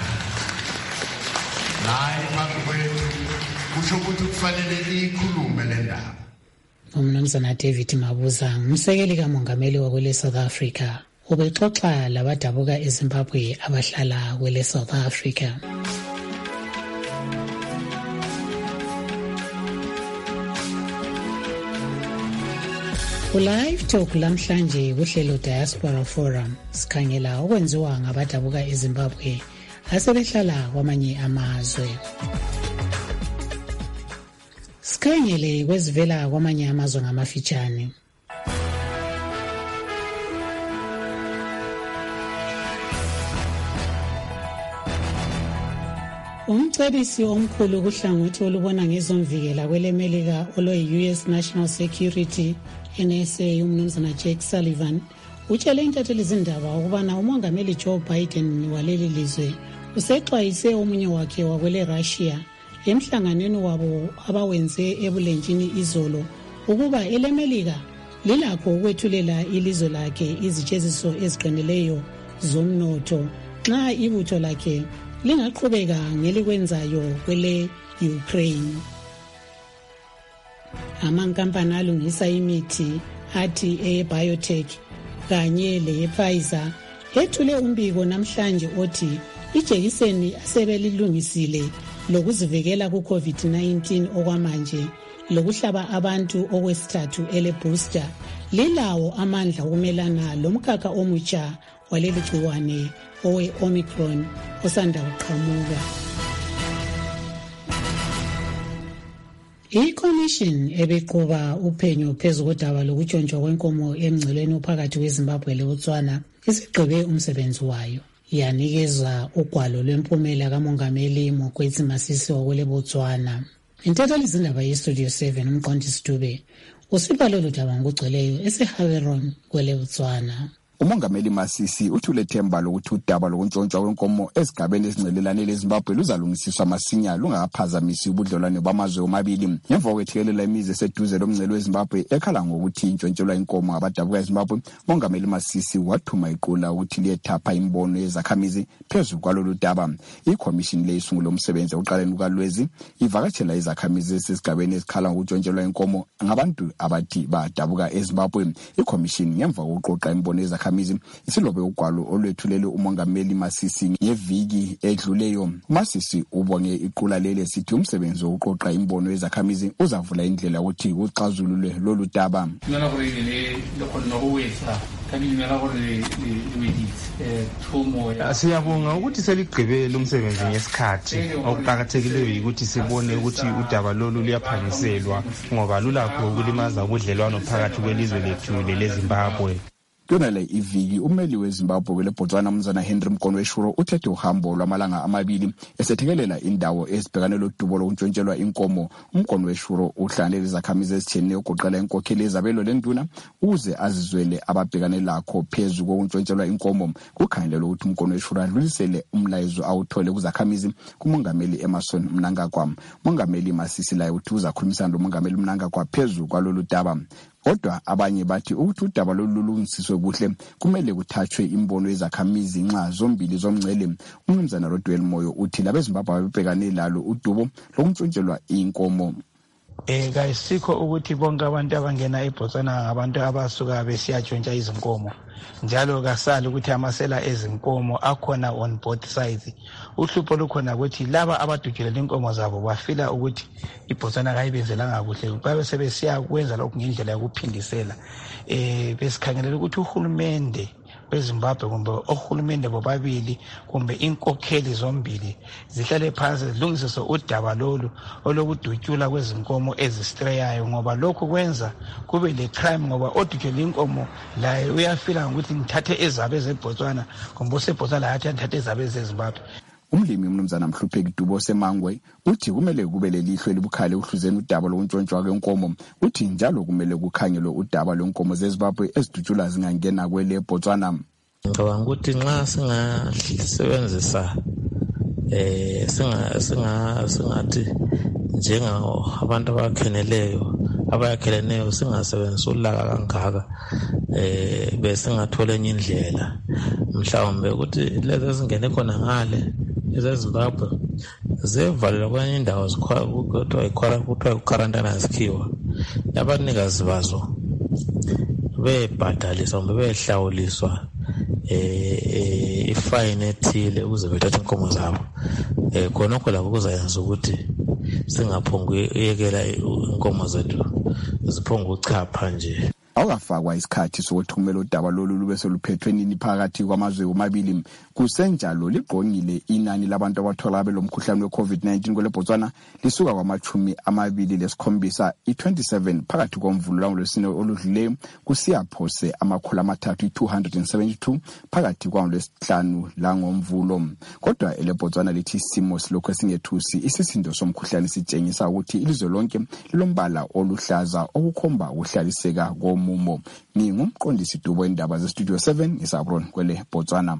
phambi kwethu kusho ukuthi kufanele ikhulume le ndaba. Umnumzana David Mabuza, umsekeli kamongameli wakwele South Africa, ubexoxa labadabuka eZimbabwe abahlala kwele South Africa. Ku-Live Talk lamhlanje kuhlelo Diaspora Forum sikhangela okwenziwa ngabadabuka eZimbabwe asebehlala kwamanye amazwe. Sikhangele kwezivela kwamanye amazwe ngamafitshane. Umcebisi omkhulu kuhlangothi olubona ngezomvikela kwelemelika olwe-US National Security NSA umnumzana Jake Sullivan utshele intatheli zindaba ukubana umongameli Joe Biden waleli lizwe usexwayise omunye wakhe wakwele Russia emhlanganweni wabo abawenze ebulenjini izolo ukuba elemelika lilakho ukwethulela ilizwe lakhe izitsheziso eziqinileyo zomnotho nxa ibutho lakhe lingaqhubeka ngelikwenzayo kwele Ukraine. Amankampani alungisa imithi athi e-biotech kanye le-Pfizer ethule umbiko namhlanje othi ijekiseni asebelilungisile lokuzivikela ku-COVID-19 okwamanje lokuhlaba abantu okwesithathu ele-booster lilawo amandla ukumelana lomkhakha omutsha waleli gciwane owe-Omicron osanda kuqhamuka. I-Commission ebeqhuba uphenyo phezu kodaba lokutshontshwa kwenkomo emngcelweni ophakathi kweZimbabwe leBotswana isigqibe umsebenzi wayo. Yanikeza ugwalo lwempumela kamongameli Mokwetsi Masisi wakwele Botswana. Intatheli zindaba yeStudio 7 umqondisi Dube usipha lolu daba ngokugcweleyo eseHaveron kwele Botswana. Umongameli Masisi uthule themba lokuthi udaba lokuntshontshwa kwenkomo ezigabeni ezincelelane leZimbabwe luzalungisiswa masinya lungaphazamisi ubudlelwane bamazwe omabili. Ngemva kokwethekelela imizi eseduze lomngcele weZimbabwe ekhala ngokuthi intshontshelwa inkomo abadabuka eZimbabwe, umongameli Masisi wathuma iqula ukuthi liyethapha imbono yezakhamizi phezu kwalolu daba. I-Commission leyisungula umsebenzi ekuqaleni kukaLwezi ivakatshela izakhamizi ezigabeni ezikhala ngokuntshontshelwa inkomo ngabantu abathi badabuka eZimbabwe. I-Commission ngemva kokuqoqa imbono yezakhamizi isilobe ugwalo olwethulele umongameli Masisi ngeviki edluleyo. Masisi ubonge iqula lele sithi umsebenzi wokuqoqa imbono yezakhamizi uzavula indlela ukuthi uxazululwe lolu daba. Siyabonga ukuthi seligqibele umsebenzi ngesikhathi. Okuqakathekileyo ukuthi sibone ukuthi udaba lolu luyaphangiselwa ngoba lulakho ukulimaza ubudlelwano phakathi kwelizwe lethu leZimbabwe. Kuyonale iviki umeli weZimbabwe kwele Botswana umzana Henry Mkonweshuro uthethe uhambo lwamalanga amabili esethekelela indawo ezibhekane lodubo lokuntshontshelwa inkomo. Mkonweshuro uhlanele izakhamizi ezitshiyeneyo ogoqela inkokheli ezabelo lenduna ukuze azizwele ababhekane lakho phezu kokuntshontshelwa inkomo. Kukhangelelwe ukuthi Mkonweshuro adlulisele umlayezo awuthole kuzakhamizi kumongameli Emerson Mnangagwa. Mongameli Masisi laye uthi uzakhulumisana nomongameli Mnangagwa phezu kwalolu daba. Kodwa abanye bathi ukuthi udaba lolulungisiswe kuhle kumele kuthathwe imbono yezakhamizi nxa zombili zomngcele. Umnumzana Rodwell Moyo uthi labeZimbabwe babebhekane lalo udubo lokuntshontshelwa inkomo. Kayisikho ukuthi bonke abantu abangena eBotswana ngabantu abasuka besiyatshontsha izinkomo. Njalo kasali ukuthi amasela ezinkomo akhona on both sides. Uhlupho lukhona ukuthi laba abadudulela inkomo zabo bafila ukuthi iBotswana kayibenzelanga kuhle. Babe sebesiya kwenza lokhu ngendlela yokuphindisela. Besikhangelela ukuthi uhulumende weZimbabwe kumbe ohulumende bobabili kumbe inkokheli zombili zihlale phansi zilungisise udaba lolu olokudutyula kwezinkomo ezistreyayo, ngoba lokhu kwenza kube le crime, ngoba odutyula inkomo laye uyafila ukuthi ngithathe ezabe zeBotswana kumbe useBotswana yathi ngithathe ezabe zeZimbabwe. Umlimi umnumzana Mhlupheki Dubo Semangwe uthi kumele kube lelihlwe libukhali uhluzeni udaba lokuntshontshelwa kwenkomo. Uthi njalo kumele kukhangelwe udaba lwenkomo zeZimbabwe ezidutshula zingangena kwele Botswana. Ngicabanga ukuthi nxa singasebenzisa singathi njengabantu abayakheleneyo singasebenzisa ulaka kangaka besingathola enye indlela mhlawumbe ukuthi lezi ezingene khona ngale ezeZimbabwe zevalelwa kwenye indawo kuthiwa ikarantana zikhiwa abanikazi bazo bebhadaliswa kumbe behlawuliswa ifine ethile ukuze bethathe inkomo zabo. Khonokho lakho kuzayenza ukuthi singaphongi uyekela inkomo zethu ziphonga uchapha nje. awukafakwa isikhathi sokuthi kumele udaba lolu lube soluphethwe nini phakathi kwamazwe omabili. Kusenjalo ligqonyile inani labantu abathola belomkhuhlane we-COVID-19 kwele Botswana lisuka kwama-27 i-27 phakathi komvulo langolwesine oludluleyo kusiya phose 272 phakathi kwangolwesihlanu langomvulo. Kodwa ele Botswana lithi isimo silokho esingethusi, isisindo somkhuhlane sitshengisa ukuthi ilizwe lonke lilombala oluhlaza okukhomba ukuhlaliseka komumo. Ngingumqondisi Dubo indaba ze Studio 7 isabron kwele Botswana.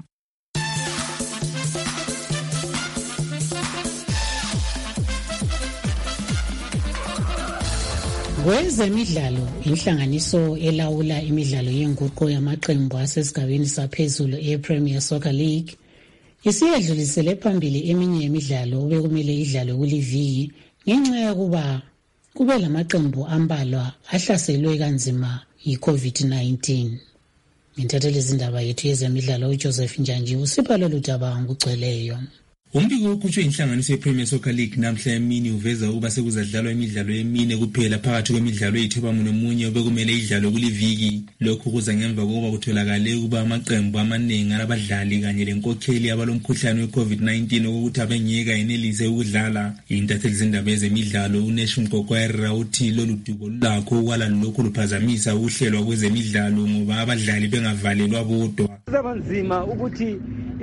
Kwezemidlalo, inhlanganiso elawula imidlalo yenguqu yamaqembu asesigabeni saphezulu e-Premier Soccer League isiyedlulisele phambili eminye imidlalo obekumele idlalwe kuliviki ngenxa yokuba kube lamaqembu ambalwa ahlaselwe kanzima yi-COVID-19. Nginthathele izindaba yethu yezemidlalo uJoseph Njanji usipha lolu daba ngokugcweleyo. Umbiko okhutshwe inhlanganiso ye-Premier Soccer League namhla emini uveza ukuba sekuzadlalwa imidlalo emine kuphela phakathi kwemidlalo eyithobamunye obekumele idlalwe kuliviki. Lokhu kuza ngemva kokuba kutholakale ukuba amaqembu amaningi alabadlali kanye lenkokheli abalomkhuhlane we-COVID-19 okuthi abengeke yenelise ukudlala. Intatheli zindaba ezemidlalo uNesh Mgogwera uthi lolu dubo lulakho ukwala lokhu luphazamisa ukuhlelwa kwezemidlalo ngoba abadlali bengavalelwa bodwa. Kuzabanzima ukuthi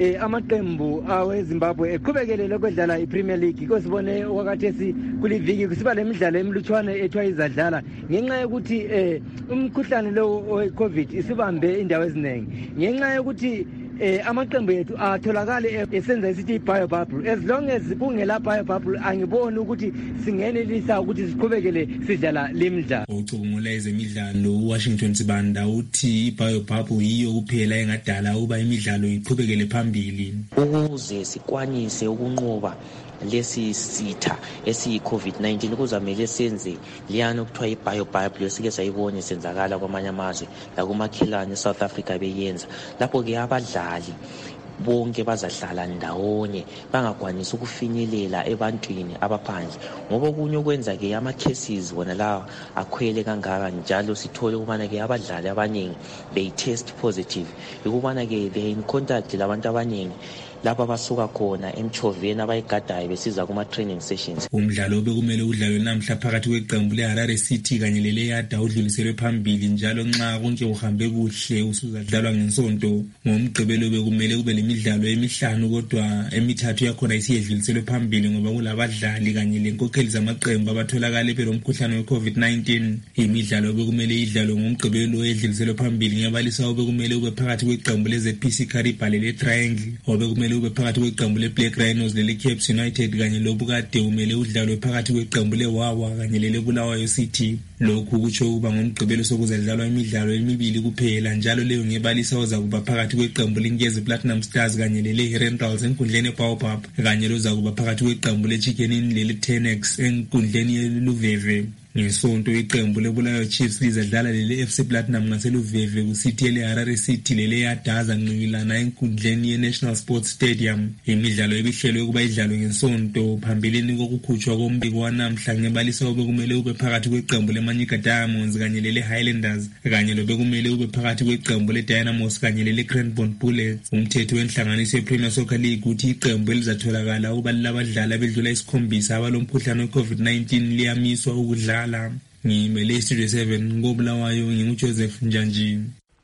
amaqembu aweZimbabwe eqhubekele lokudlala iPremier League kusibone okwakhathesi kuliviki kusiba lemidlalo emlutshwane ethwa izadlala ngenxa yokuthi umkhuhlane lo we-COVID isibambe indawo eziningi ngenxa yokuthi amaqembu ethu atholakale esenza isithi biobubble. As long as kungela biobubble angiboni ukuthi singenelisa ukuthi siqhubekele sidlala lemidlalo. Ucubungula ezemidlalo uWashington Sibanda uthi biobubble yiyo kuphela engadala ukuba imidlalo iqhubekele phambili ukuze sikwanise ukunqoba lesi sitha esiyi-COVID-19 kuzamele senze liyana okuthiwa i-biobubble esike sayibona isenzakala kwamanye amazwe lakumakhelwane eSouth Africa beyenza. Lapho-ke abadlali bonke bazahlala ndawonye bangakwanisi ukufinyelela ebantwini abaphandle ngoba okunye okwenza-ke ama-cases wona lawa akhwele kangaka njalo sithole ukubana-ke abadlali abaningi beyi-test positive ukubana-ke they in contact labantu abaningi lapho abasuka khona emchoveni abayigadayo besiza kuma-training sessions. Umdlalo obekumele udlalwe namhla phakathi kweqembu le-Harare City kanye leleyada udluliselwe phambili njalo nxa konke uhambe kuhle usuzadlalwa ngensonto. Ngomgqibelo bekumele kube lemidlalo emihlanu kodwa emithathu yakhona isiyedluliselwe phambili ngoba kulabadlali kanye lenkokheli zamaqembu abatholakale belomkhuhlane we-COVID-19. Imidlalo bekumele idlalwe ngomgqibelo edluliselwe phambili ngebalisa obekumele kube phakathi kweqembu le-ZPC Kariba lele-Triangle obekumele ube phakathi kweqembu le-Black Rhinos lele-Caps United kanye lobukade umele udlalwe phakathi kweqembu le-Wawa kanye lele-Bulawayo City. Lokhu kutsho ukuba ngomgqibelo sokuzadlalwa imidlalo emibili kuphela njalo leyo ngebalisa oza kuba phakathi kweqembu leNkezi Platinum Stars kanye lele-Herentals enkundleni eBaobab kanye loza kuba phakathi kweqembu le-Chicken Inn lele-Tenex enkundleni yeLuveve. Ngesonto iqembu leBulawayo Chiefs lizadlala lele-FC Platinum ngaseluveve kusithi ele-Harare City lele-Yadaza nqikilana enkundleni ye-National Sports Stadium. Imidlalo ebihlelwe ukuba idlalwe ngesonto phambilini kokukhutshwa kombiko wanamhla ngebalisa obekumele ube phakathi kweqembu le-Manyika Diamonds kanye lele-Highlanders kanye lobekumele ube phakathi kweqembu le-Dynamos kanye lele-Cranbourne Bullets. Umthetho wenhlanganiso ye-Premier Soccer League uthi iqembu elizatholakala ukuba lilabadlali abedlula 7 abalomkhuhlane we-COVID-19 liyamiswa ukudlala. Ngimele Studio 7 ngobulawayo nginguJoseph Njanji.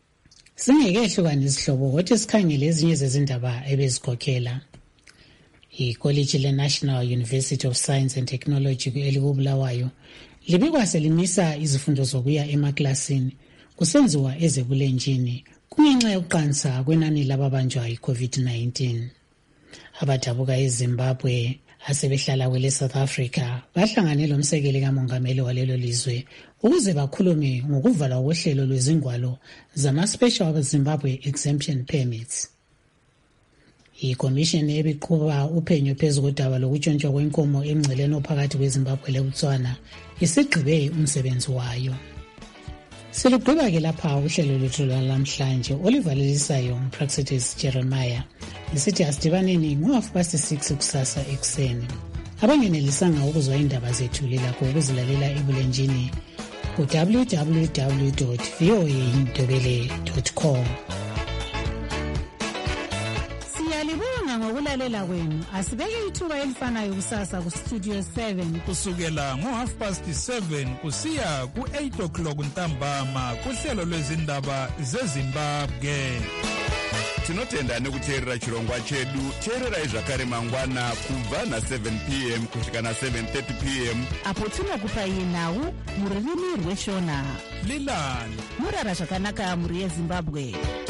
Singekehluka nesihlobo kodwa sikhangele ezinye zezindaba ebezikhokhela. ICollege le-National University of Science and Technology elikubulawayo libikwa selimisa izifundo zokuya emaklasini kusenziwa ezebulenjini kungenxa yokuqansa kwenani lababanjwa yi-COVID-19. Abadabuka eZimbabwe asebehlala kwele South Africa bahlangane lomsekeli kamongameli walelo lizwe ukuze bakhulume ngokuvalwa kohlelo lwezingwalo zama-Special Zimbabwe Exemption Permits. ICommission ebiqhuba uphenyo phezu kodaba lokutshontshwa kwenkomo emngceleni ophakathi kweZimbabwe leBotswana isigqibe umsebenzi wayo. Silugqiba-ke lapha uhlelo lwethu lwalamhlanje olivalelisayo uMpraxedes Jeremiah lisithi asidibaneni ngo-6:30 kusasa ekuseni. Abangenelisanga ukuzwa indaba zethu lilakho ukuzilalela ebulenjini ku-www.voaindebele.com. Siyalibonga ngokulalela kwenu. Asibeke ithuba elifanayo kusasa ku-Studio 7 kusukela ngo-7:30 kusiya ku-8 o'clock ntambama kuhlelo lwezindaba zeZimbabwe. Tinotenda nekuteerera chirongwa chedu. Teererai zvakare mangwana kubva na7 p.m. kusvika na7:30 p.m. apo tinokupai nhau mururimi rweshona. Lilani murara zvakanaka muri yeZimbabwe.